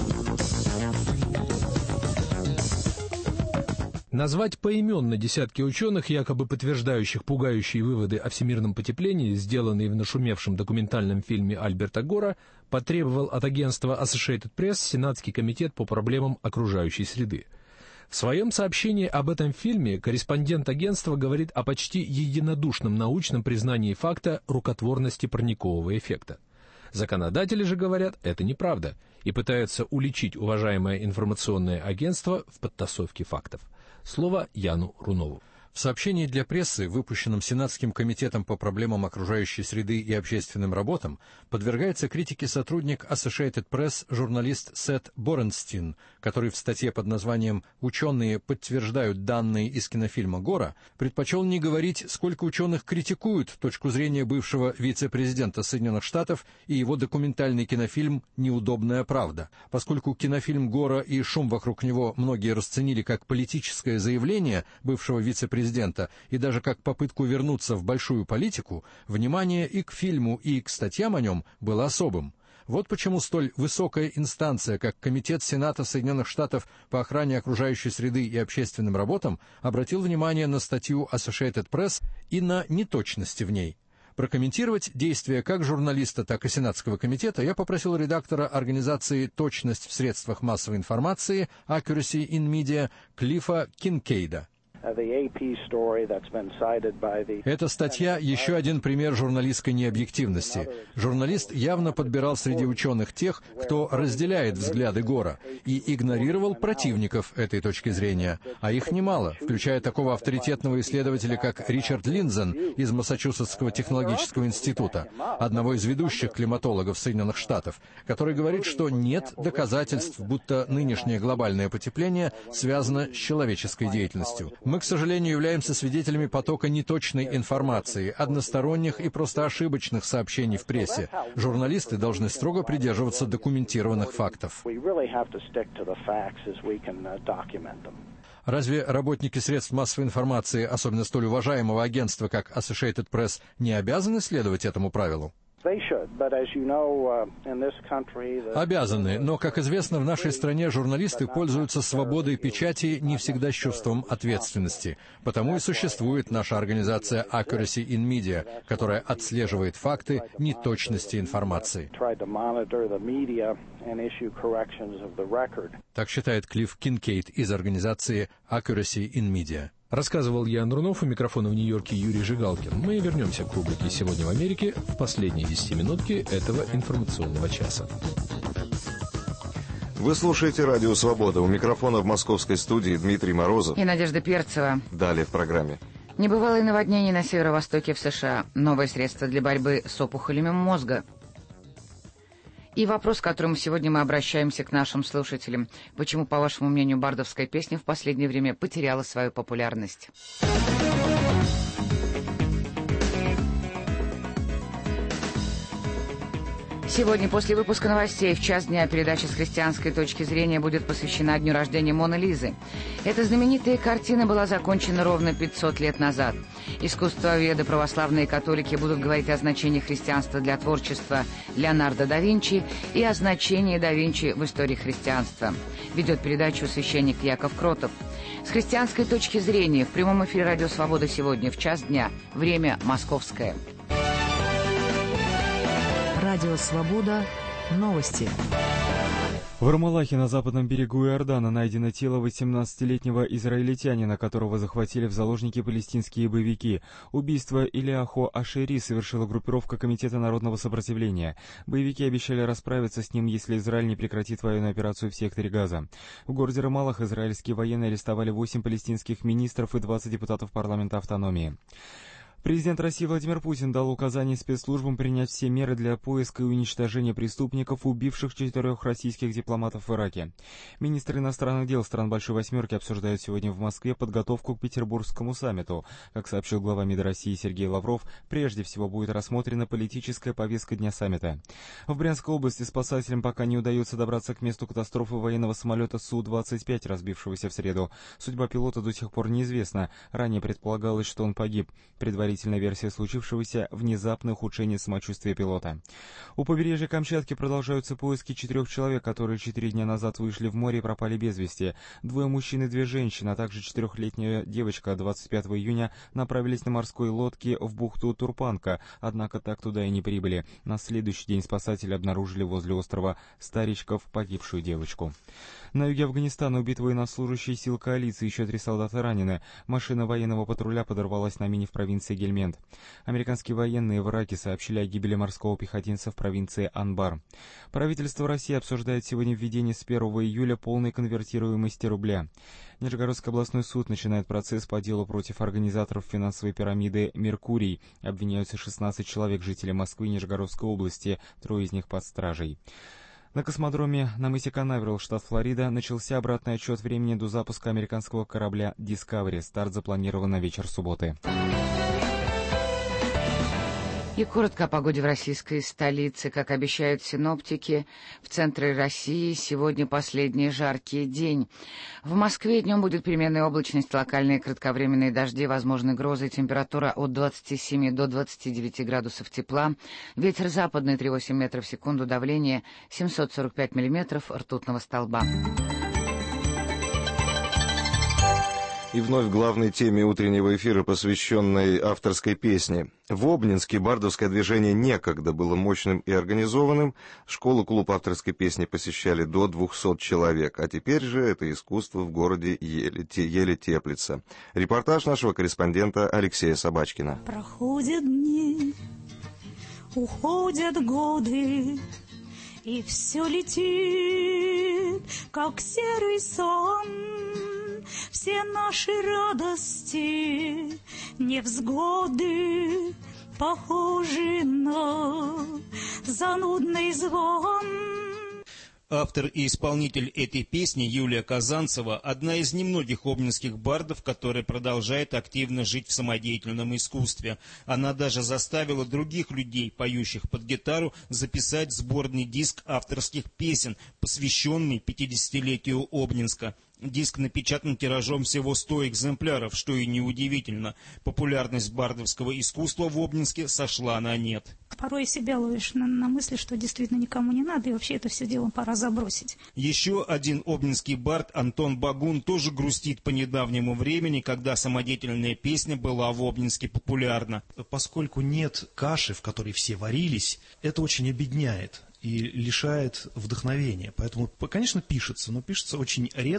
Speaker 16: Назвать поименно десятки ученых, якобы подтверждающих пугающие выводы о всемирном потеплении, сделанные в нашумевшем документальном фильме Альберта Гора, потребовал от агентства Associated Press Сенатский комитет по проблемам окружающей среды. В своем сообщении об этом фильме корреспондент агентства говорит о почти единодушном научном признании факта рукотворности парникового эффекта. Законодатели же говорят, это неправда, и пытаются уличить уважаемое информационное агентство в подтасовке фактов. Слово Яну Рунову.
Speaker 18: В сообщении для прессы, выпущенном Сенатским комитетом по проблемам окружающей среды и общественным работам, подвергается критике сотрудник Associated Press, журналист Сет Боренстин, который в статье под названием «Ученые подтверждают данные из кинофильма Гора» предпочел не говорить, сколько ученых критикуют точку зрения бывшего вице-президента Соединенных Штатов и его документальный кинофильм «Неудобная правда». Поскольку кинофильм Гора и шум вокруг него многие расценили как политическое заявление бывшего вице-президента и даже как попытку вернуться в большую политику, внимание и к фильму, и к статьям о нем было особым. Вот почему столь высокая инстанция, как Комитет Сената Соединенных Штатов по охране окружающей среды и общественным работам, обратил внимание на статью Associated Press и на неточности в ней. Прокомментировать действия как журналиста, так и Сенатского комитета я попросил редактора организации «Точность в средствах массовой информации» Accuracy in Media Клиффа Кинкейда. Эта статья – еще один пример журналистской необъективности. Журналист явно подбирал среди ученых тех, кто разделяет взгляды Гора, и игнорировал противников этой точки зрения. А их немало, включая такого авторитетного исследователя, как Ричард Линдзен из Массачусетского технологического института, одного из ведущих климатологов Соединенных Штатов, который говорит, что нет доказательств, будто нынешнее глобальное потепление связано с человеческой деятельностью. Мы, к сожалению, являемся свидетелями потока неточной информации, односторонних и просто ошибочных сообщений в прессе. Журналисты должны строго придерживаться документированных фактов. Разве работники средств массовой информации, особенно столь уважаемого агентства, как Associated Press, не обязаны следовать этому правилу? Обязаны, но, как известно, в нашей стране журналисты пользуются свободой печати не всегда с чувством ответственности. Потому и существует наша организация Accuracy in Media, которая отслеживает факты неточности информации. Так считает Клифф Кинкейд из организации Accuracy in Media.
Speaker 16: Рассказывал Ян Рунов, у микрофона в Нью-Йорке Юрий Жигалкин. Мы вернемся к рубрике «Сегодня в Америке» в последние 10 минутки этого информационного часа.
Speaker 4: Вы слушаете «Радио Свобода». У микрофона в московской студии Дмитрий Морозов
Speaker 3: и Надежда Перцева.
Speaker 4: Далее в программе.
Speaker 3: Небывалые наводнения на северо-востоке в США. Новые средства для борьбы с опухолями мозга. И вопрос, к которому сегодня мы обращаемся к нашим слушателям. Почему, по вашему мнению, бардовская песня в последнее время потеряла свою популярность? Сегодня после выпуска новостей в час дня передача с христианской точки зрения будет посвящена дню рождения Моны Лизы. Эта знаменитая картина была закончена ровно 500 лет назад. Искусствоведы, православные католики будут говорить о значении христианства для творчества Леонардо да Винчи и о значении да Винчи в истории христианства. Ведет передачу священник Яков Кротов. С христианской точки зрения в прямом эфире «Радио Свобода» сегодня в час дня. Время московское.
Speaker 1: Радио Свобода. Новости.
Speaker 5: В Армалахе на западном берегу Иордана найдено тело 18-летнего израильтянина, которого захватили в заложники палестинские боевики. Убийство Илиахо Ашери совершила группировка Комитета народного сопротивления. Боевики обещали расправиться с ним, если Израиль не прекратит военную операцию в секторе Газа. В городе Рамаллах израильские военные арестовали 8 палестинских министров и 20 депутатов парламента автономии. Президент России Владимир Путин дал указание спецслужбам принять все меры для поиска и уничтожения преступников, убивших 4 российских дипломатов в Ираке. Министры иностранных дел стран Большой Восьмерки обсуждают сегодня в Москве подготовку к Петербургскому саммиту. Как сообщил глава МИД России Сергей Лавров, прежде всего будет рассмотрена политическая повестка дня саммита. В Брянской области спасателям пока не удается добраться к месту катастрофы военного самолета Су-25, разбившегося в среду. Судьба пилота до сих пор неизвестна. Ранее предполагалось, что он погиб. Предварительная версия случившегося — внезапное ухудшение самочувствия пилота. У побережья Камчатки продолжаются поиски 4 человек, которые 4 дня назад вышли в море и пропали без вести. 2 мужчин и 2 женщины, а также 4-летняя девочка 25 июня направились на морской лодке в бухту Турпанка, однако так туда и не прибыли. На следующий день спасатели обнаружили возле острова Старичков погибшую девочку. На юге Афганистана убит военнослужащий сил коалиции, еще 3 солдата ранены. Машина военного патруля подорвалась на мине в провинции Гельмент. Американские военные в Ираке сообщили о гибели морского пехотинца в провинции Анбар. Правительство России обсуждает сегодня введение с 1 июля полной конвертируемости рубля. Нижегородский областной суд начинает процесс по делу против организаторов финансовой пирамиды «Меркурий». Обвиняются 16 человек, жители Москвы и Нижегородской области, 3 из них под стражей. На космодроме на мысе Канаверал, штат Флорида, начался обратный отсчет времени до запуска американского корабля «Дискавери». Старт запланирован на вечер субботы.
Speaker 3: И коротко о погоде в российской столице. Как обещают синоптики, в центре России сегодня последний жаркий день. В Москве днем будет переменная облачность, локальные кратковременные дожди, возможны грозы, температура от 27 до 29 градусов тепла, ветер западный 3,8 метров в секунду, давление 745 миллиметров ртутного столба.
Speaker 4: И вновь главной теме утреннего эфира, посвященной авторской песне. В Обнинске бардовское движение некогда было мощным и организованным. Школу-клуб авторской песни посещали до 200 человек. А теперь же это искусство в городе еле теплится. Репортаж нашего корреспондента Алексея Собачкина.
Speaker 19: Проходят дни, уходят годы, и все летит, как серый сон. Все наши радости, невзгоды, похожи на занудный звон.
Speaker 20: Автор и исполнитель этой песни Юлия Казанцева – одна из немногих обнинских бардов, которая продолжает активно жить в самодеятельном искусстве. Она даже заставила других людей, поющих под гитару, записать сборный диск авторских песен, посвященный 50-летию Обнинска. Диск напечатан тиражом всего 100 экземпляров, что и неудивительно. Популярность бардовского искусства в Обнинске сошла на нет.
Speaker 19: Порой себя ловишь на мысли, что действительно никому не надо, и вообще это все дело пора забросить.
Speaker 20: Еще один обнинский бард Антон Багун тоже грустит по недавнему времени, когда самодеятельная песня была в Обнинске популярна.
Speaker 21: Поскольку нет каши, в которой все варились, это очень обедняет и лишает вдохновения. Поэтому, конечно, пишется, но пишется очень редко.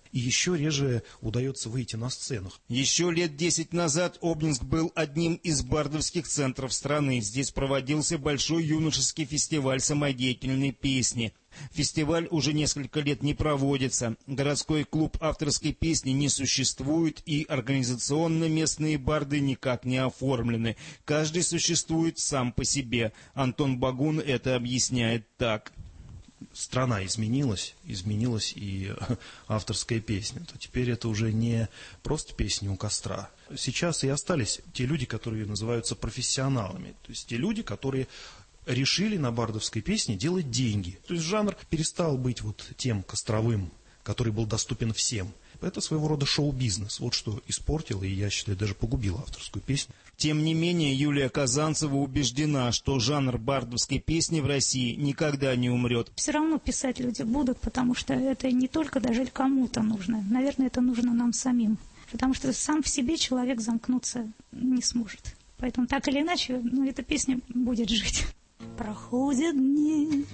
Speaker 21: и еще реже удается выйти на сцену.
Speaker 20: Еще лет 10 назад Обнинск был одним из бардовских центров страны. Здесь проводился большой юношеский фестиваль самодеятельной песни. Фестиваль уже несколько лет не проводится. Городской клуб авторской песни не существует, и организационно местные барды никак не оформлены. Каждый существует сам по себе. Антон Багун это объясняет так.
Speaker 21: Страна изменилась и авторская песня. То теперь это уже не просто песни у костра. Сейчас и остались те люди, которые называются профессионалами. То есть те люди, которые решили на бардовской песне делать деньги. То есть жанр перестал быть вот тем костровым, который был доступен всем. Это своего рода шоу-бизнес. Вот что испортило и, я считаю, даже погубило авторскую песню.
Speaker 20: Тем не менее, Юлия Казанцева убеждена, что жанр бардовской песни в России никогда не умрет.
Speaker 19: Все равно писать люди будут, потому что это не только даже кому-то нужно. Наверное, это нужно нам самим. Потому что сам в себе человек замкнуться не сможет. Поэтому так или иначе, эта песня будет жить. Проходят дни,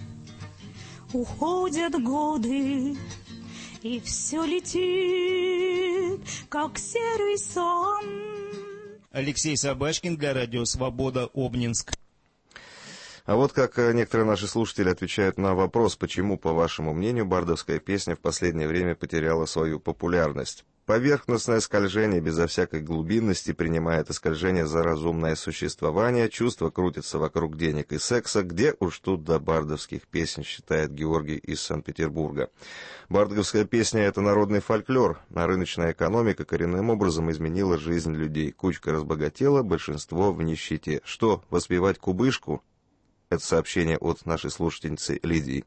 Speaker 19: уходят годы, и все летит, как серый сон.
Speaker 20: Алексей Собачкин для Радио Свобода, Обнинск.
Speaker 4: А вот как некоторые наши слушатели отвечают на вопрос, почему, по вашему мнению, бардовская песня в последнее время потеряла свою популярность. Поверхностное скольжение безо всякой глубинности принимает это скольжение за разумное существование, чувства крутятся вокруг денег и секса, где уж тут до бардовских песен, считает Георгий из Санкт-Петербурга. Бардовская песня — это народный фольклор, а рыночная экономика коренным образом изменила жизнь людей. Кучка разбогатела, большинство в нищете. Что, воспевать кубышку? Это сообщение от нашей слушательницы Лидии.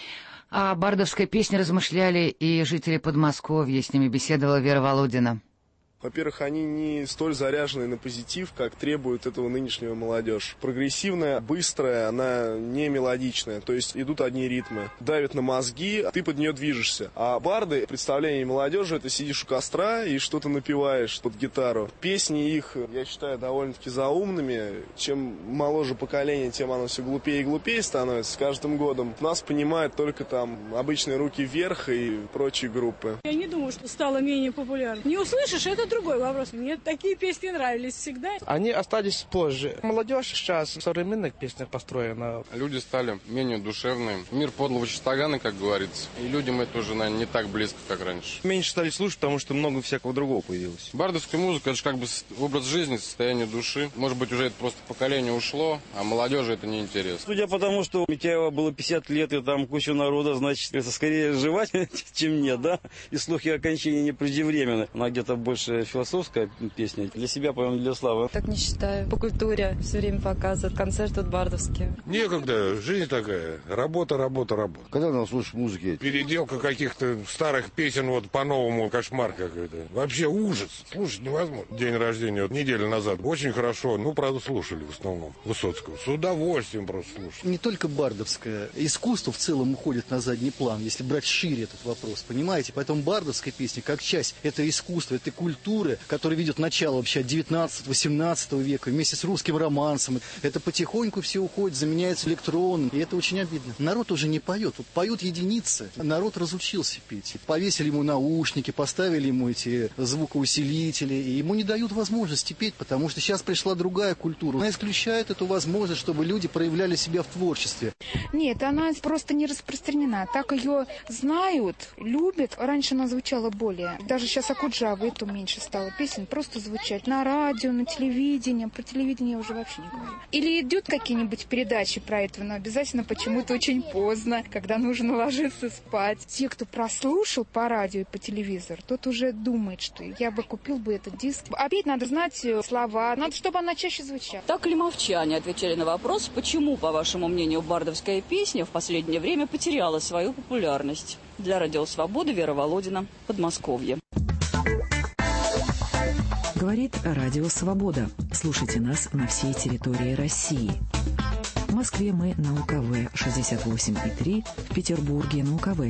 Speaker 3: О бардовской песне размышляли и жители Подмосковья. С ними беседовала Вера Володина.
Speaker 2: Во-первых, они не столь заряжены на позитив, как требует этого нынешнего молодежь. Прогрессивная, быстрая, она не мелодичная. То есть идут одни ритмы. Давят на мозги, ты под нее движешься. А барды, представление молодежи, это сидишь у костра и что-то напеваешь под гитару. Песни их, я считаю, довольно-таки заумными. Чем моложе поколение, тем оно все глупее и глупее становится с каждым годом. Нас понимают только там обычные «Руки вверх» и прочие группы.
Speaker 22: Я не думаю, что стало менее популярным. Не услышишь, это другой вопрос. Мне такие песни нравились всегда.
Speaker 23: Они остались позже. Молодежь сейчас в современных песнях построена.
Speaker 24: Люди стали менее душевные. Мир подлого чистогана, как говорится. И людям это уже, наверное, не так близко, как раньше.
Speaker 23: Меньше стали слушать, потому что много всякого другого появилось.
Speaker 24: Бардовская музыка — это же как бы образ жизни, состояние души. Может быть, уже это просто поколение ушло, а молодежи это неинтересно.
Speaker 25: Судя по тому, что Митяева было 50 лет, и там куча народа, значит, это скорее жевать, чем нет, да? И слухи окончания не преждевременны. Она где-то больше философская песня. Для себя, по-моему, для славы.
Speaker 26: Так не считаю. По культуре все время показывают. Концерты бардовские.
Speaker 27: Некогда. Жизнь такая. Работа, работа, работа.
Speaker 28: Когда надо слушать музыки?
Speaker 27: Переделка каких-то старых песен вот по-новому. Кошмар какой-то. Вообще ужас. Слушать невозможно. День рождения вот неделю назад. Очень хорошо. Правда, слушали в основном Высоцкого. С удовольствием просто слушали.
Speaker 29: Не только бардовское. Искусство в целом уходит на задний план, если брать шире этот вопрос. Понимаете? Поэтому бардовская песня как часть этого искусства, этой культуры, которая ведет начало вообще от 19-18 века, вместе с русским романсом. Это потихоньку все уходит, заменяется электронным. И это очень обидно. Народ уже не поет. Вот поют единицы. Народ разучился петь. Повесили ему наушники, поставили ему эти звукоусилители. И ему не дают возможности петь, потому что сейчас пришла другая культура. Она исключает эту возможность, чтобы люди проявляли себя в творчестве.
Speaker 30: Нет, она просто не распространена. Так ее знают, любят. Раньше она звучала более. Даже сейчас Акуджава, это меньше стало песен просто звучать на радио, на телевидении. Про телевидение я уже вообще не говорю. Или идут какие-нибудь передачи про это, но обязательно почему-то очень поздно, когда нужно ложиться спать. Те, кто прослушал по радио и по телевизору, тот уже думает, что я бы купил бы этот диск. А петь надо знать слова, надо, чтобы она чаще звучала.
Speaker 31: Так лимовчане отвечали на вопрос, почему, по вашему мнению, бардовская песня в последнее время потеряла свою популярность. Для Радио Свобода, Вера Володина, Подмосковье.
Speaker 1: Говорит Радио Свобода. Слушайте нас на всей территории России. В Москве мы на УКВ 68,3, в Петербурге на УКВ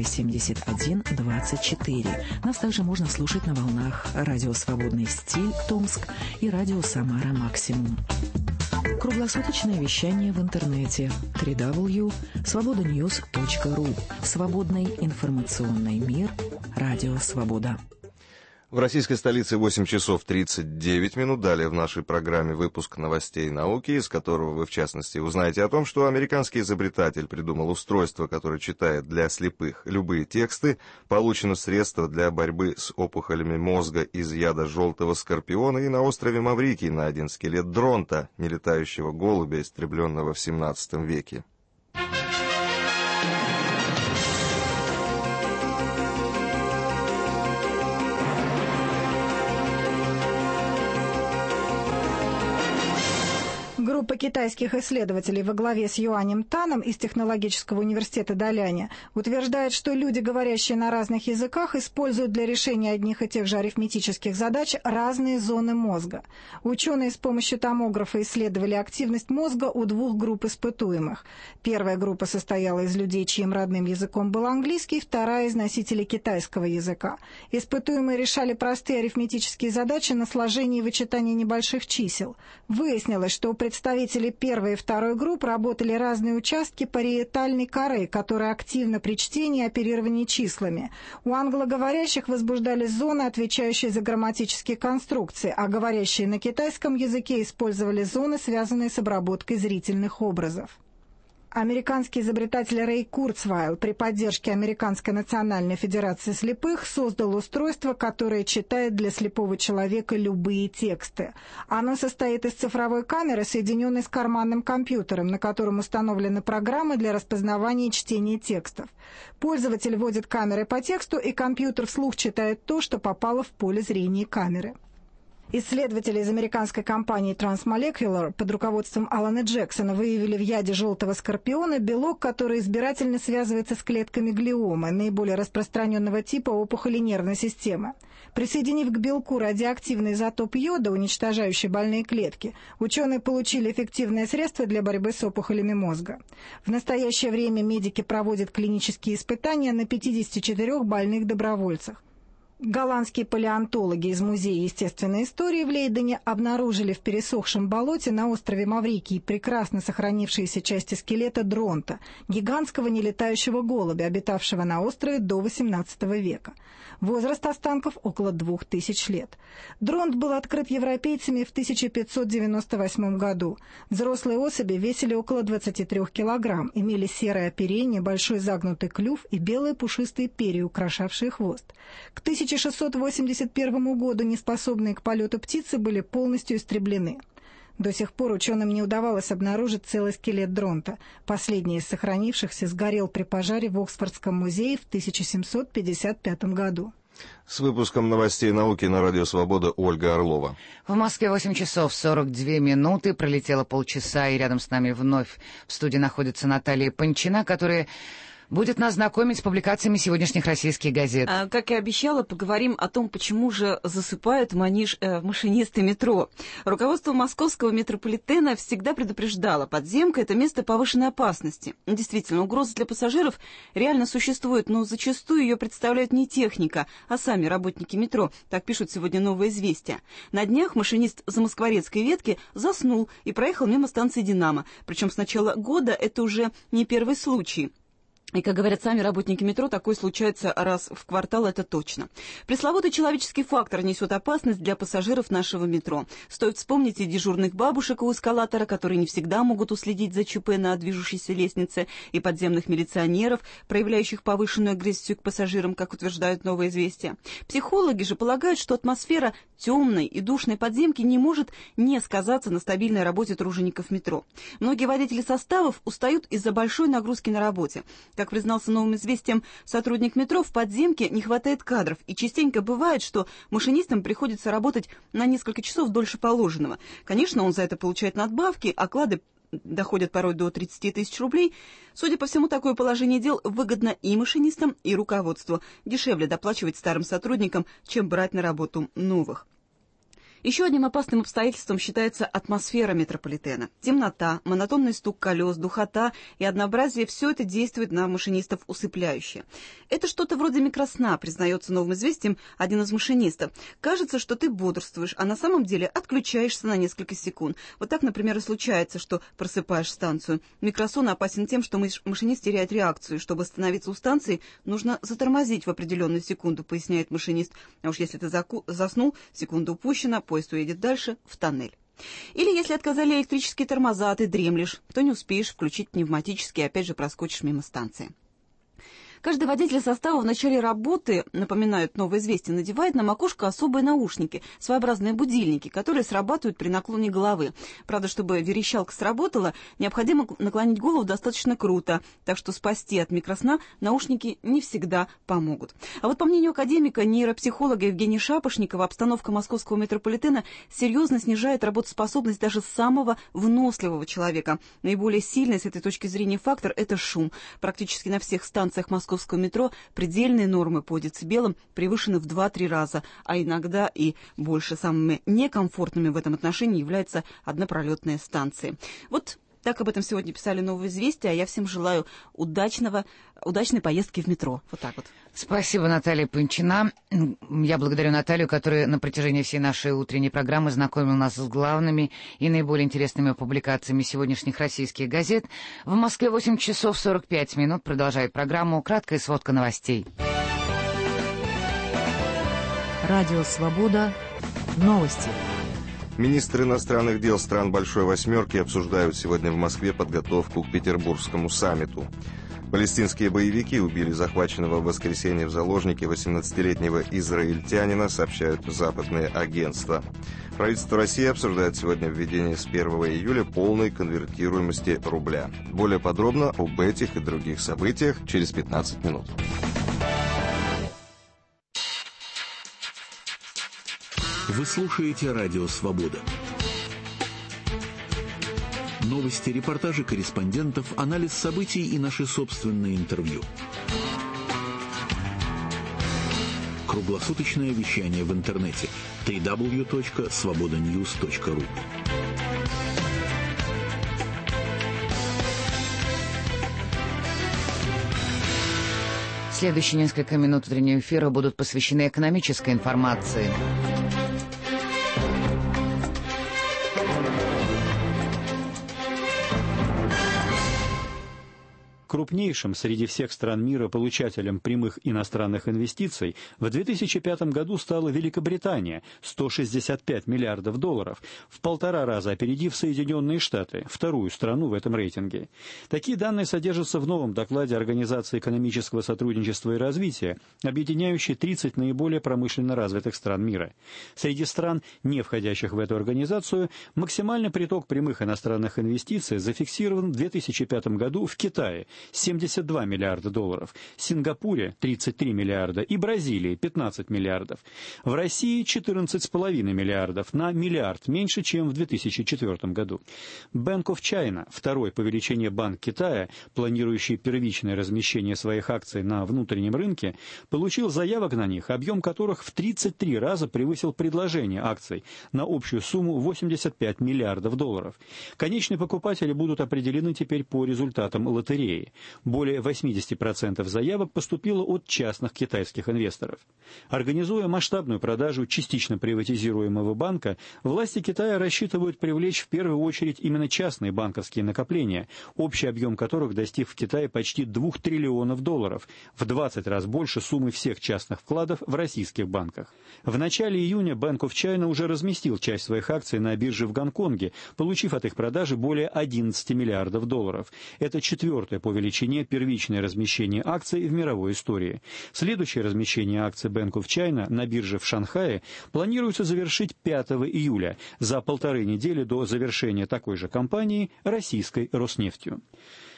Speaker 1: 71,24. Нас также можно слушать на волнах Радио Свободный стиль Томск и Радио Самара Максимум. Круглосуточное вещание в интернете www.svobodanews.ru. Свободный информационный мир. Радио Свобода.
Speaker 4: В российской столице 8 часов 39 минут. Далее в нашей программе выпуск новостей науки, из которого вы, в частности, узнаете о том, что американский изобретатель придумал устройство, которое читает для слепых любые тексты. Получено средство для борьбы с опухолями мозга из яда желтого скорпиона. И на острове Маврикий найден скелет дронта, нелетающего голубя, истребленного в 17 веке.
Speaker 6: Группа китайских исследователей во главе с Юанем Таном из Технологического университета Даляня утверждает, что люди, говорящие на разных языках, используют для решения одних и тех же арифметических задач разные зоны мозга. Ученые с помощью томографа исследовали активность мозга у двух групп испытуемых. Первая группа состояла из людей, чьим родным языком был английский, вторая из носителей китайского языка. Испытуемые решали простые арифметические задачи на сложение и вычитание небольших чисел. Выяснилось, что у представители первой и второй групп работали разные участки париетальной коры, которые активны при чтении и оперировании числами. У англоговорящих возбуждались зоны, отвечающие за грамматические конструкции, а говорящие на китайском языке использовали зоны, связанные с обработкой зрительных образов. Американский изобретатель Рэй Курцвейл при поддержке Американской национальной федерации слепых создал устройство, которое читает для слепого человека любые тексты. Оно состоит из цифровой камеры, соединенной с карманным компьютером, на котором установлены программы для распознавания и чтения текстов. Пользователь вводит камерой по тексту, и компьютер вслух читает то, что попало в поле зрения камеры. Исследователи из американской компании Transmolecular под руководством Алана Джексона выявили в яде желтого скорпиона белок, который избирательно связывается с клетками глиомы, наиболее распространенного типа опухоли нервной системы. Присоединив к белку радиоактивный изотоп йода, уничтожающий больные клетки, ученые получили эффективное средство для борьбы с опухолями мозга. В настоящее время медики проводят клинические испытания на 54 больных добровольцах. Голландские палеонтологи из Музея естественной истории в Лейдене обнаружили в пересохшем болоте на острове Маврикий прекрасно сохранившиеся части скелета дронта, гигантского нелетающего голубя, обитавшего на острове до XVIII века. Возраст останков около 2000 лет. Дронт был открыт европейцами в 1598 году. Взрослые особи весили около 23 килограмм, имели серое оперение, большой загнутый клюв и белые пушистые перья, украшавшие хвост. К 1681 году неспособные к полету птицы были полностью истреблены. До сих пор ученым не удавалось обнаружить целый скелет дронта. Последний из сохранившихся сгорел при пожаре в Оксфордском музее в 1755 году.
Speaker 4: С выпуском новостей науки на Радио Свобода Ольга Орлова.
Speaker 3: В Москве 8 часов 42 минуты. Пролетело полчаса, и рядом с нами вновь в студии находится Наталья Панчина, которая будет нас знакомить с публикациями сегодняшних российских газет.
Speaker 7: Как и обещала, поговорим о том, почему же засыпают машинисты метро. Руководство московского метрополитена всегда предупреждало: подземка – это место повышенной опасности. Действительно, угроза для пассажиров реально существует, но зачастую ее представляют не техника, а сами работники метро. Так пишут сегодня «Новое известие». На днях машинист замоскворецкой ветки заснул и проехал мимо станции «Динамо». Причем с начала года это уже не первый случай. И, как говорят сами работники метро, такое случается раз в квартал, это точно. Пресловутый человеческий фактор несет опасность для пассажиров нашего метро. Стоит вспомнить и дежурных бабушек у эскалатора, которые не всегда могут уследить за ЧП на движущейся лестнице, и подземных милиционеров, проявляющих повышенную агрессию к пассажирам, как утверждают «Новое известие». Психологи же полагают, что атмосфера темной и душной подземки не может не сказаться на стабильной работе тружеников метро. Многие водители составов устают из-за большой нагрузки на работе. Как признался «Новым известиям» сотрудник метро, в подземке не хватает кадров, и частенько бывает, что машинистам приходится работать на несколько часов дольше положенного. Конечно, он за это получает надбавки, оклады доходят порой до 30 тысяч рублей. Судя по всему, такое положение дел выгодно и машинистам, и руководству. Дешевле доплачивать старым сотрудникам, чем брать на работу новых. Еще одним опасным обстоятельством считается атмосфера метрополитена. Темнота, монотонный стук колес, духота и однообразие – все это действует на машинистов усыпляюще. Это что-то вроде микросна, признается «Новым известием» один из машинистов. Кажется, что ты бодрствуешь, а на самом деле отключаешься на несколько секунд. Вот так, например, и случается, что просыпаешь станцию. Микросон опасен тем, что машинист теряет реакцию. Чтобы остановиться у станции, нужно затормозить в определенную секунду, поясняет машинист. А уж если ты заснул, секунда упущена, поезд уедет дальше, в тоннель. Или если отказали электрические тормоза, а ты дремлешь, то не успеешь включить пневматические, опять же проскочишь мимо станции. Каждый водитель состава в начале работы, напоминают «Новое известие», надевает на макушку особые наушники, своеобразные будильники, которые срабатывают при наклоне головы. Правда, чтобы верещалка сработала, необходимо наклонить голову достаточно круто, так что спасти от микросна наушники не всегда помогут. А вот по мнению академика, нейропсихолога Евгения Шапошникова, обстановка московского метрополитена серьезно снижает работоспособность даже самого выносливого человека. Наиболее сильный с этой точки зрения фактор – это шум. Практически на всех станциях московского метро предельные нормы по децибелам превышены в 2-3 раза, а иногда и больше. Самыми некомфортными в этом отношении являются однопролетные станции. Вот так об этом сегодня писали «Новые известия», а я всем желаю удачной поездки в метро. Вот так вот.
Speaker 3: Спасибо, Наталья Панчина. Я благодарю Наталью, которая на протяжении всей нашей утренней программы знакомила нас с главными и наиболее интересными публикациями сегодняшних российских газет. В Москве 8 часов 45 минут продолжает программу «Краткая сводка новостей».
Speaker 1: Радио «Свобода». Новости.
Speaker 4: Министры иностранных дел стран Большой Восьмерки обсуждают сегодня в Москве подготовку к Петербургскому саммиту. Палестинские боевики убили захваченного в воскресенье в заложники 18-летнего израильтянина, сообщают западные агентства. Правительство России обсуждает сегодня введение с 1 июля полной конвертируемости рубля. Более подробно об этих и других событиях через 15 минут.
Speaker 8: Вы слушаете «Радио Свобода». Новости, репортажи корреспондентов, анализ событий и наши собственные интервью. Круглосуточное вещание в интернете www.svobodanews.ru.
Speaker 3: Следующие несколько минут утреннего эфира будут посвящены экономической информации.
Speaker 9: Крупнейшим среди всех стран мира получателем прямых иностранных инвестиций в 2005 году стала Великобритания – 165 миллиардов долларов, в 1,5 раза опередив Соединенные Штаты, вторую страну в этом рейтинге. Такие данные содержатся в новом докладе Организации экономического сотрудничества и развития, объединяющей 30 наиболее промышленно развитых стран мира. Среди стран, не входящих в эту организацию, максимальный приток прямых иностранных инвестиций зафиксирован в 2005 году в Китае – 72 миллиарда долларов, Сингапуре – 33 миллиарда и Бразилии – 15 миллиардов. В России – 14,5 миллиардов, на миллиард меньше, чем в 2004 году. Bank of China, второй по величине банк Китая, планирующий первичное размещение своих акций на внутреннем рынке, получил заявок на них, объем которых в 33 раза превысил предложение акций на общую сумму 85 миллиардов долларов. Конечные покупатели будут определены теперь по результатам лотереи. Более 80% заявок поступило от частных китайских инвесторов. Организуя масштабную продажу частично приватизируемого банка, власти Китая рассчитывают привлечь в первую очередь именно частные банковские накопления, общий объем которых достиг в Китае почти 2 триллионов долларов, в 20 раз больше суммы всех частных вкладов в российских банках. В начале июня Bank of China уже разместил часть своих акций на бирже в Гонконге, получив от их продажи более 11 миллиардов долларов. Это четвертое по величине первичное размещение акций в мировой истории. Следующее размещение акций Bank of China на бирже в Шанхае планируется завершить 5 июля, за 1,5 недели до завершения такой же кампании российской Роснефтью.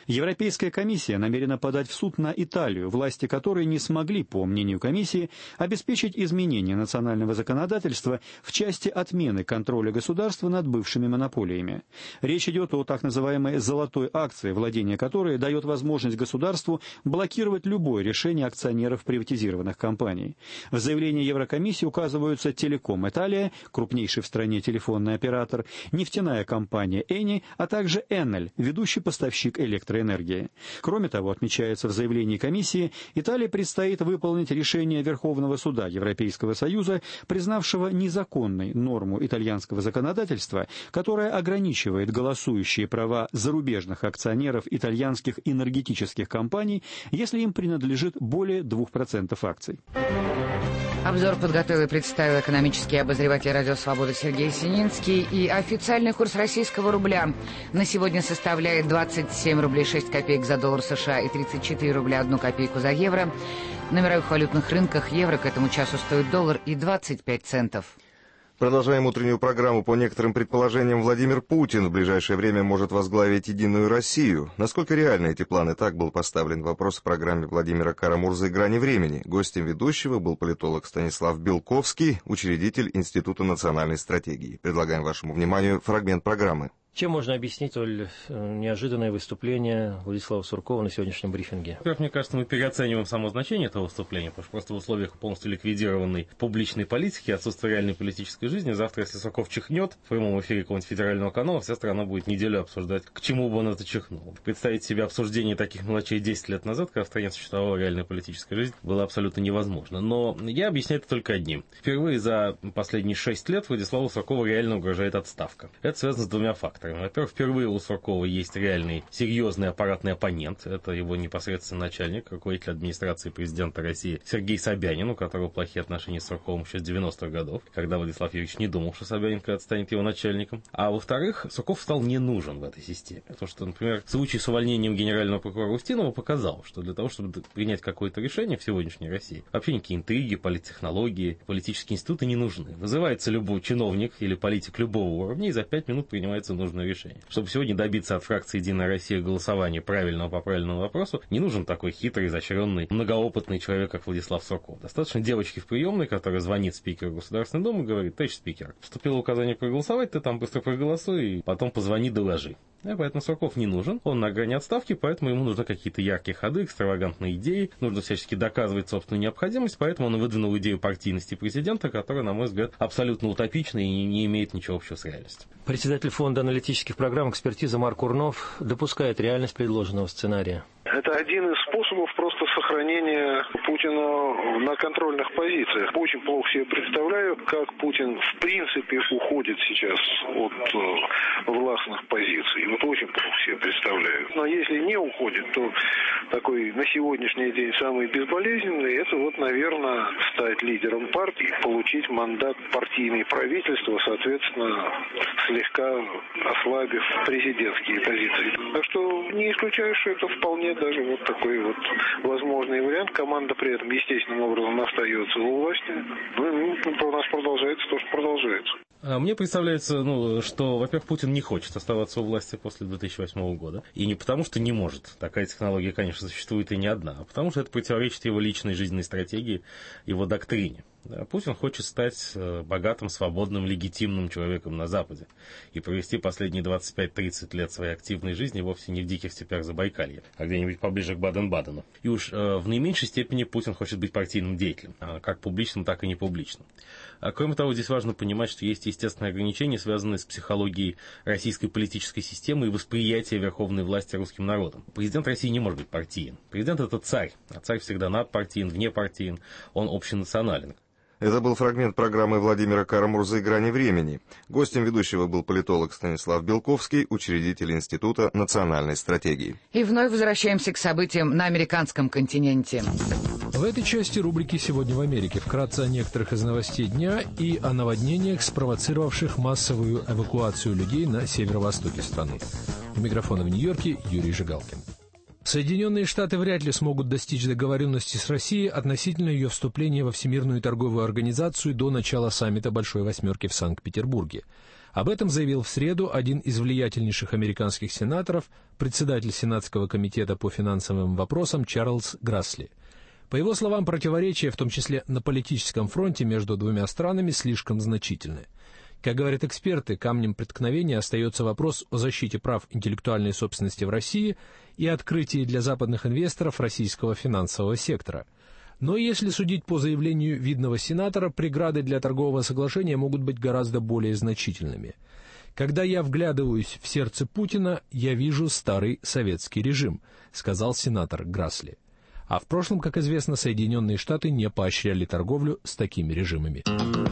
Speaker 9: Европейская комиссия намерена подать в суд на Италию, власти которой не смогли, по мнению комиссии, обеспечить изменение национального законодательства в части отмены контроля государства над бывшими монополиями. Речь идет о так называемой «золотой акции», владение которой дает возможность государству блокировать любое решение акционеров приватизированных компаний. В заявлении Еврокомиссии указываются Телеком Италия, крупнейший в стране телефонный оператор, нефтяная компания Eni, а также Enel, ведущий поставщик электроэнергии. Кроме того, отмечается в заявлении комиссии, Италии предстоит выполнить решение Верховного суда Европейского Союза, признавшего незаконной норму итальянского законодательства, которая ограничивает голосующие права зарубежных акционеров итальянских энергетических компаний, если им принадлежит более 2% акций.
Speaker 3: Обзор подготовил и представил экономический обозреватель «Радио Свобода» Сергей Сининский. И официальный курс российского рубля на сегодня составляет 27 рублей 6 копеек за доллар США и 34 рубля 1 копейку за евро. На мировых валютных рынках евро к этому часу стоит доллар и 25 центов.
Speaker 4: Продолжаем утреннюю программу. По некоторым предположениям, Владимир Путин в ближайшее время может возглавить «Единую Россию». Насколько реальны эти планы? Так был поставлен вопрос в программе Владимира Карамурзы «Грани времени». Гостем ведущего был политолог Станислав Белковский, учредитель Института национальной стратегии. Предлагаем вашему вниманию фрагмент программы.
Speaker 5: Чем можно объяснить столь неожиданное выступление Владислава Суркова на сегодняшнем брифинге?
Speaker 10: Во-первых, мне кажется, мы переоцениваем само значение этого выступления, потому что просто в условиях полностью ликвидированной публичной политики, отсутствия реальной политической жизни, завтра, если Сурков чихнет в прямом эфире какого-нибудь федерального канала, вся страна будет неделю обсуждать, к чему бы он это чихнул. Представить себе обсуждение таких мелочей 10 лет назад, когда в стране существовала реальная политическая жизнь, было абсолютно невозможно. Но я объясняю это только одним. Впервые за последние 6 лет Владиславу Суркову реально угрожает отставка. Это связано с двумя факторами. Во-первых, впервые у Суркова есть реальный, серьезный аппаратный оппонент. Это его непосредственный начальник, руководитель администрации президента России Сергей Собянин, у которого плохие отношения с Сурковым еще с 90-х годов, когда Владислав Юрьевич не думал, что Собянин когда-то станет его начальником. А во-вторых, Сурков стал не нужен в этой системе. Потому что, например, случай с увольнением генерального прокурора Устинова показал, что для того, чтобы принять какое-то решение в сегодняшней России, вообще никакие интриги, политтехнологии, политические институты не нужны. Вызывается любой чиновник или политик любого уровня, и за 5 минут принимается нужное решение. Чтобы сегодня добиться от фракции «Единая Россия» голосования правильного по правильному вопросу, не нужен такой хитрый, изощренный, многоопытный человек, как Владислав Сурков. Достаточно девочки в приемной, которая звонит спикеру Государственной Думы и говорит: товарищ спикер, поступило указание проголосовать, ты там быстро проголосуй и потом позвони, доложи. Поэтому Сурков не нужен, он на грани отставки, поэтому ему нужны какие-то яркие ходы, экстравагантные идеи, нужно всячески доказывать собственную необходимость, поэтому он выдвинул идею партийности президента, которая, на мой взгляд, абсолютно утопична и не имеет ничего общего с реальностью.
Speaker 5: Председатель фонда аналитических программ «Экспертиза» Марк Урнов допускает реальность предложенного сценария.
Speaker 11: Это один из способов просто сохранения Путина на контрольных позициях. Очень плохо себе представляю, как Путин в принципе уходит сейчас от властных позиций. Вот очень плохо себе представляю. Но если не уходит, то такой на сегодняшний день самый безболезненный, это вот, наверное, стать лидером партии, получить мандат партийной правительства, соответственно, слегка ослабив президентские позиции. Так что не исключаю, что это вполне даже вот такой вот возможный вариант. Команда при этом естественным образом остается у власти. У нас продолжается то, что продолжается.
Speaker 10: Мне представляется, что, во-первых, Путин не хочет оставаться у власти после 2008 года. И не потому, что не может. Такая технология, конечно, существует и не одна. А потому, что это противоречит его личной жизненной стратегии, его доктрине. Путин хочет стать богатым, свободным, легитимным человеком на Западе и провести последние 25-30 лет своей активной жизни вовсе не в диких степях Забайкалья, а где-нибудь поближе к Баден-Бадену. И уж в наименьшей степени Путин хочет быть партийным деятелем, как публичным, так и непубличным. Кроме того, здесь важно понимать, что есть естественные ограничения, связанные с психологией российской политической системы и восприятием верховной власти русским народом. Президент России не может быть партиен. Президент — это царь, а царь всегда надпартиен, внепартиен, он общенационален.
Speaker 4: Это был фрагмент программы Владимира Карамурзы «Грани времени». Гостем ведущего был политолог Станислав Белковский, учредитель Института национальной стратегии.
Speaker 3: И вновь возвращаемся к событиям на американском континенте.
Speaker 12: В этой части рубрики «Сегодня в Америке» вкратце о некоторых из новостей дня и о наводнениях, спровоцировавших массовую эвакуацию людей на северо-востоке страны. У микрофона в Нью-Йорке Юрий Жигалкин. Соединенные Штаты вряд ли смогут достичь договоренности с Россией относительно ее вступления во Всемирную торговую организацию до начала саммита Большой Восьмерки в Санкт-Петербурге. Об этом заявил в среду один из влиятельнейших американских сенаторов, председатель Сенатского комитета по финансовым вопросам Чарльз Грасли. По его словам, противоречия, в том числе на политическом фронте между двумя странами, слишком значительны. Как говорят эксперты, камнем преткновения остается вопрос о защите прав интеллектуальной собственности в России и открытии для западных инвесторов российского финансового сектора. Но если судить по заявлению видного сенатора, преграды для торгового соглашения могут быть гораздо более значительными. «Когда я вглядываюсь в сердце Путина, я вижу старый советский режим», сказал сенатор Грасли. А в прошлом, как известно, Соединенные Штаты не поощряли торговлю с такими режимами.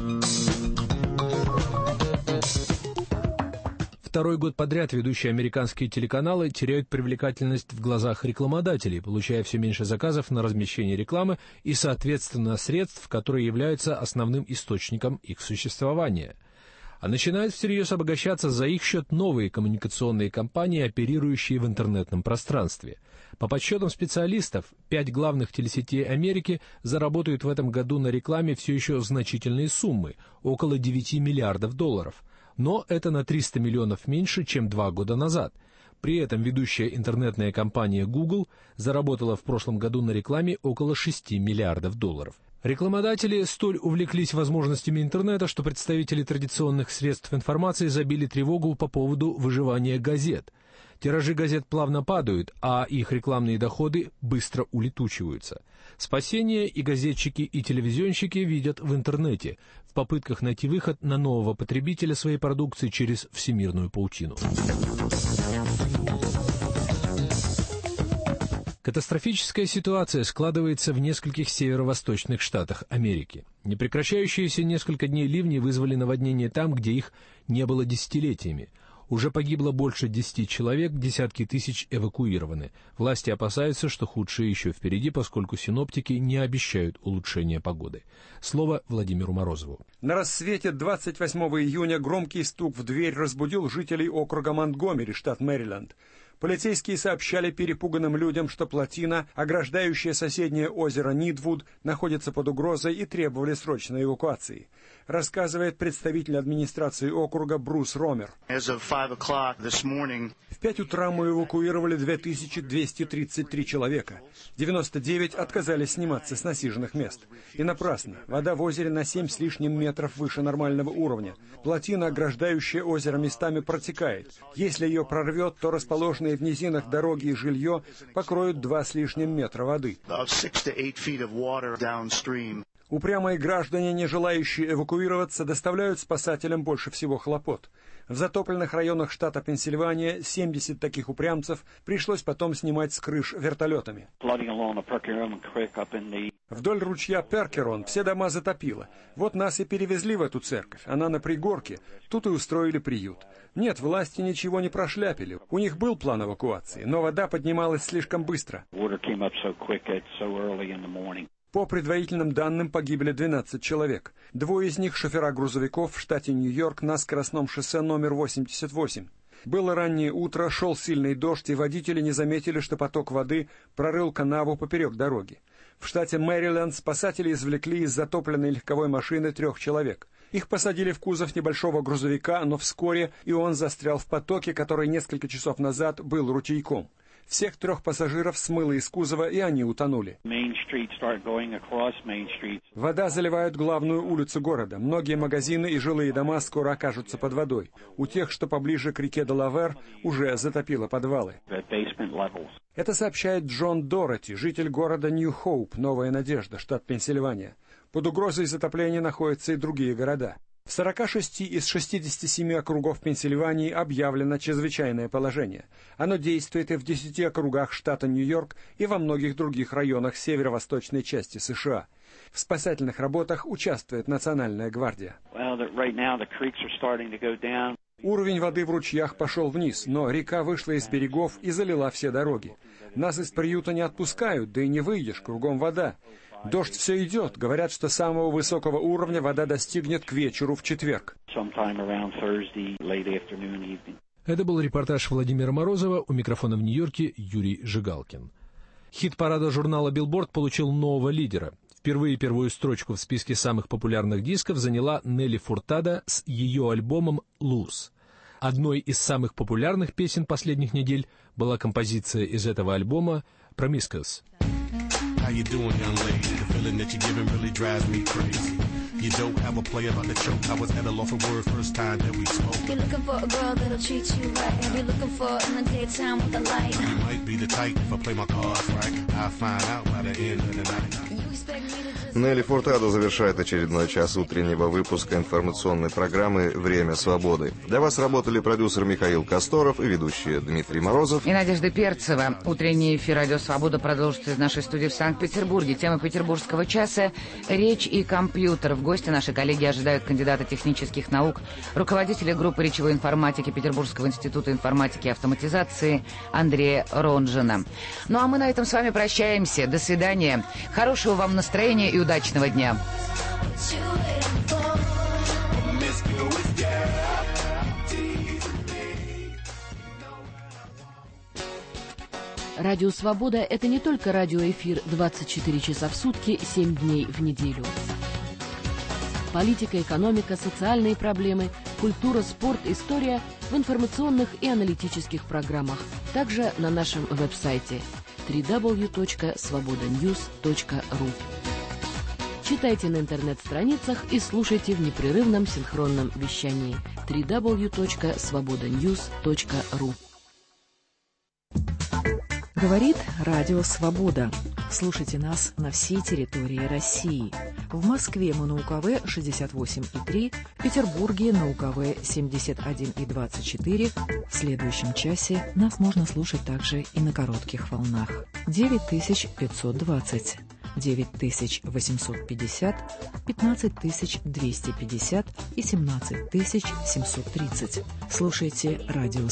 Speaker 12: Второй год подряд ведущие американские телеканалы теряют привлекательность в глазах рекламодателей, получая все меньше заказов на размещение рекламы и, соответственно, средств, которые являются основным источником их существования. А начинают всерьез обогащаться за их счет новые коммуникационные компании, оперирующие в интернетном пространстве. По подсчетам специалистов, 5 главных телесетей Америки заработают в этом году на рекламе все еще значительные суммы – около 9 миллиардов долларов. Но это на 300 миллионов меньше, чем 2 года назад. При этом ведущая интернетная компания Google заработала в прошлом году на рекламе около 6 миллиардов долларов. Рекламодатели столь увлеклись возможностями интернета, что представители традиционных средств информации забили тревогу по поводу выживания газет. Тиражи газет плавно падают, а их рекламные доходы быстро улетучиваются. Спасение и газетчики, и телевизионщики видят в интернете, в попытках найти выход на нового потребителя своей продукции через всемирную паутину. Катастрофическая ситуация складывается в нескольких северо-восточных штатах Америки. Непрекращающиеся несколько дней ливни вызвали наводнения там, где их не было десятилетиями. Уже погибло больше 10 человек, десятки тысяч эвакуированы. Власти опасаются, что худшее еще впереди, поскольку синоптики не обещают улучшения погоды. Слово Владимиру Морозову.
Speaker 2: На рассвете 28 июня громкий стук в дверь разбудил жителей округа Монтгомери, штат Мэриленд. Полицейские сообщали перепуганным людям, что плотина, ограждающая соседнее озеро Нидвуд, находится под угрозой и требовали срочной эвакуации. Рассказывает представитель администрации округа Брус Ромер. В 5 утра мы эвакуировали 2233 человека. 99 отказались сниматься с насиженных мест. И напрасно. Вода в озере на 7 с лишним метров выше нормального уровня. Плотина, ограждающая озеро, местами протекает. Если ее прорвет, то расположенные в низинах дороги и жилье покроют 2 с лишним метра воды. Упрямые граждане, не желающие эвакуироваться, доставляют спасателям больше всего хлопот. В затопленных районах штата Пенсильвания 70 таких упрямцев пришлось потом снимать с крыш вертолетами. Вдоль ручья Перкерон все дома затопило. Вот нас и перевезли в эту церковь. Она на пригорке. Тут и устроили приют. Нет, власти ничего не прошляпили. У них был план эвакуации, но вода поднималась слишком быстро. По предварительным данным, погибли 12 человек. 2 из них — шофера грузовиков в штате Нью-Йорк на скоростном шоссе номер 88. Было раннее утро, шел сильный дождь, и водители не заметили, что поток воды прорыл канаву поперек дороги. В штате Мэриленд спасатели извлекли из затопленной легковой машины 3 человек. Их посадили в кузов небольшого грузовика, но вскоре и он застрял в потоке, который несколько часов назад был ручейком. Всех 3 пассажиров смыло из кузова, и они утонули. Вода заливает главную улицу города. Многие магазины и жилые дома скоро окажутся под водой. У тех, что поближе к реке Делавэр, уже затопило подвалы. Это сообщает Джон Дороти, житель города Нью-Хоуп, Новая Надежда, штат Пенсильвания. Под угрозой затопления находятся и другие города. В 46 из 67 округов Пенсильвании объявлено чрезвычайное положение. Оно действует и в 10 округах штата Нью-Йорк и во многих других районах северо-восточной части США. В спасательных работах участвует Национальная гвардия. Уровень воды в ручьях пошел вниз, но река вышла из берегов и залила все дороги. Нас из приюта не отпускают, да и не выйдешь, кругом вода. Дождь все идет. Говорят, что самого высокого уровня вода достигнет к вечеру в четверг.
Speaker 12: Это был репортаж Владимира Морозова. У микрофона в Нью-Йорке Юрий Жигалкин. Хит-парада журнала Billboard получил нового лидера. Впервые первую строчку в списке самых популярных дисков заняла Нелли Фуртадо с ее альбомом «Lose». Одной из самых популярных песен последних недель была композиция из этого альбома «Promiscuous».
Speaker 13: How you doing, young lady? The feeling that you're giving really drives me crazy. You don't have a play about the choke. I was at a loss for words first time that we spoke.
Speaker 14: You're looking for a girl that'll treat you right. You're looking for in the daytime with the light.
Speaker 13: You might be the type if I play my cards right. I'll find out by the end of the night.
Speaker 4: Нелли Фуртадо завершает очередной час утреннего выпуска информационной программы «Время свободы». Для вас работали продюсер Михаил Косторов и ведущие Дмитрий Морозов
Speaker 3: и Надежда Перцева. Утренний эфир «Радио Свобода» продолжится из нашей студии в Санкт-Петербурге. Тема петербургского часа — речь и компьютер. В гости наши коллеги ожидают кандидата технических наук, руководителя группы речевой информатики Петербургского института информатики и автоматизации Андрея Ронжина. Ну а мы на этом с вами прощаемся. До свидания. Хорошего вам настроения и удачного дня.
Speaker 15: Радио «Свобода» — это не только радиоэфир 24 часа в сутки, 7 дней в неделю. Политика, экономика, социальные проблемы, культура, спорт, история в информационных и аналитических программах. Также на нашем веб-сайте www.svobodanews.ru. Читайте на интернет-страницах и слушайте в непрерывном синхронном вещании www.svobodanews.ru.
Speaker 1: Говорит Радио Свобода. Слушайте нас на всей территории России. В Москве мы на УКВ 68,3, в Петербурге на УКВ 71,24. В следующем часе нас можно слушать также и на коротких волнах. 9520, 9850, 15250 и 17730. Слушайте Радио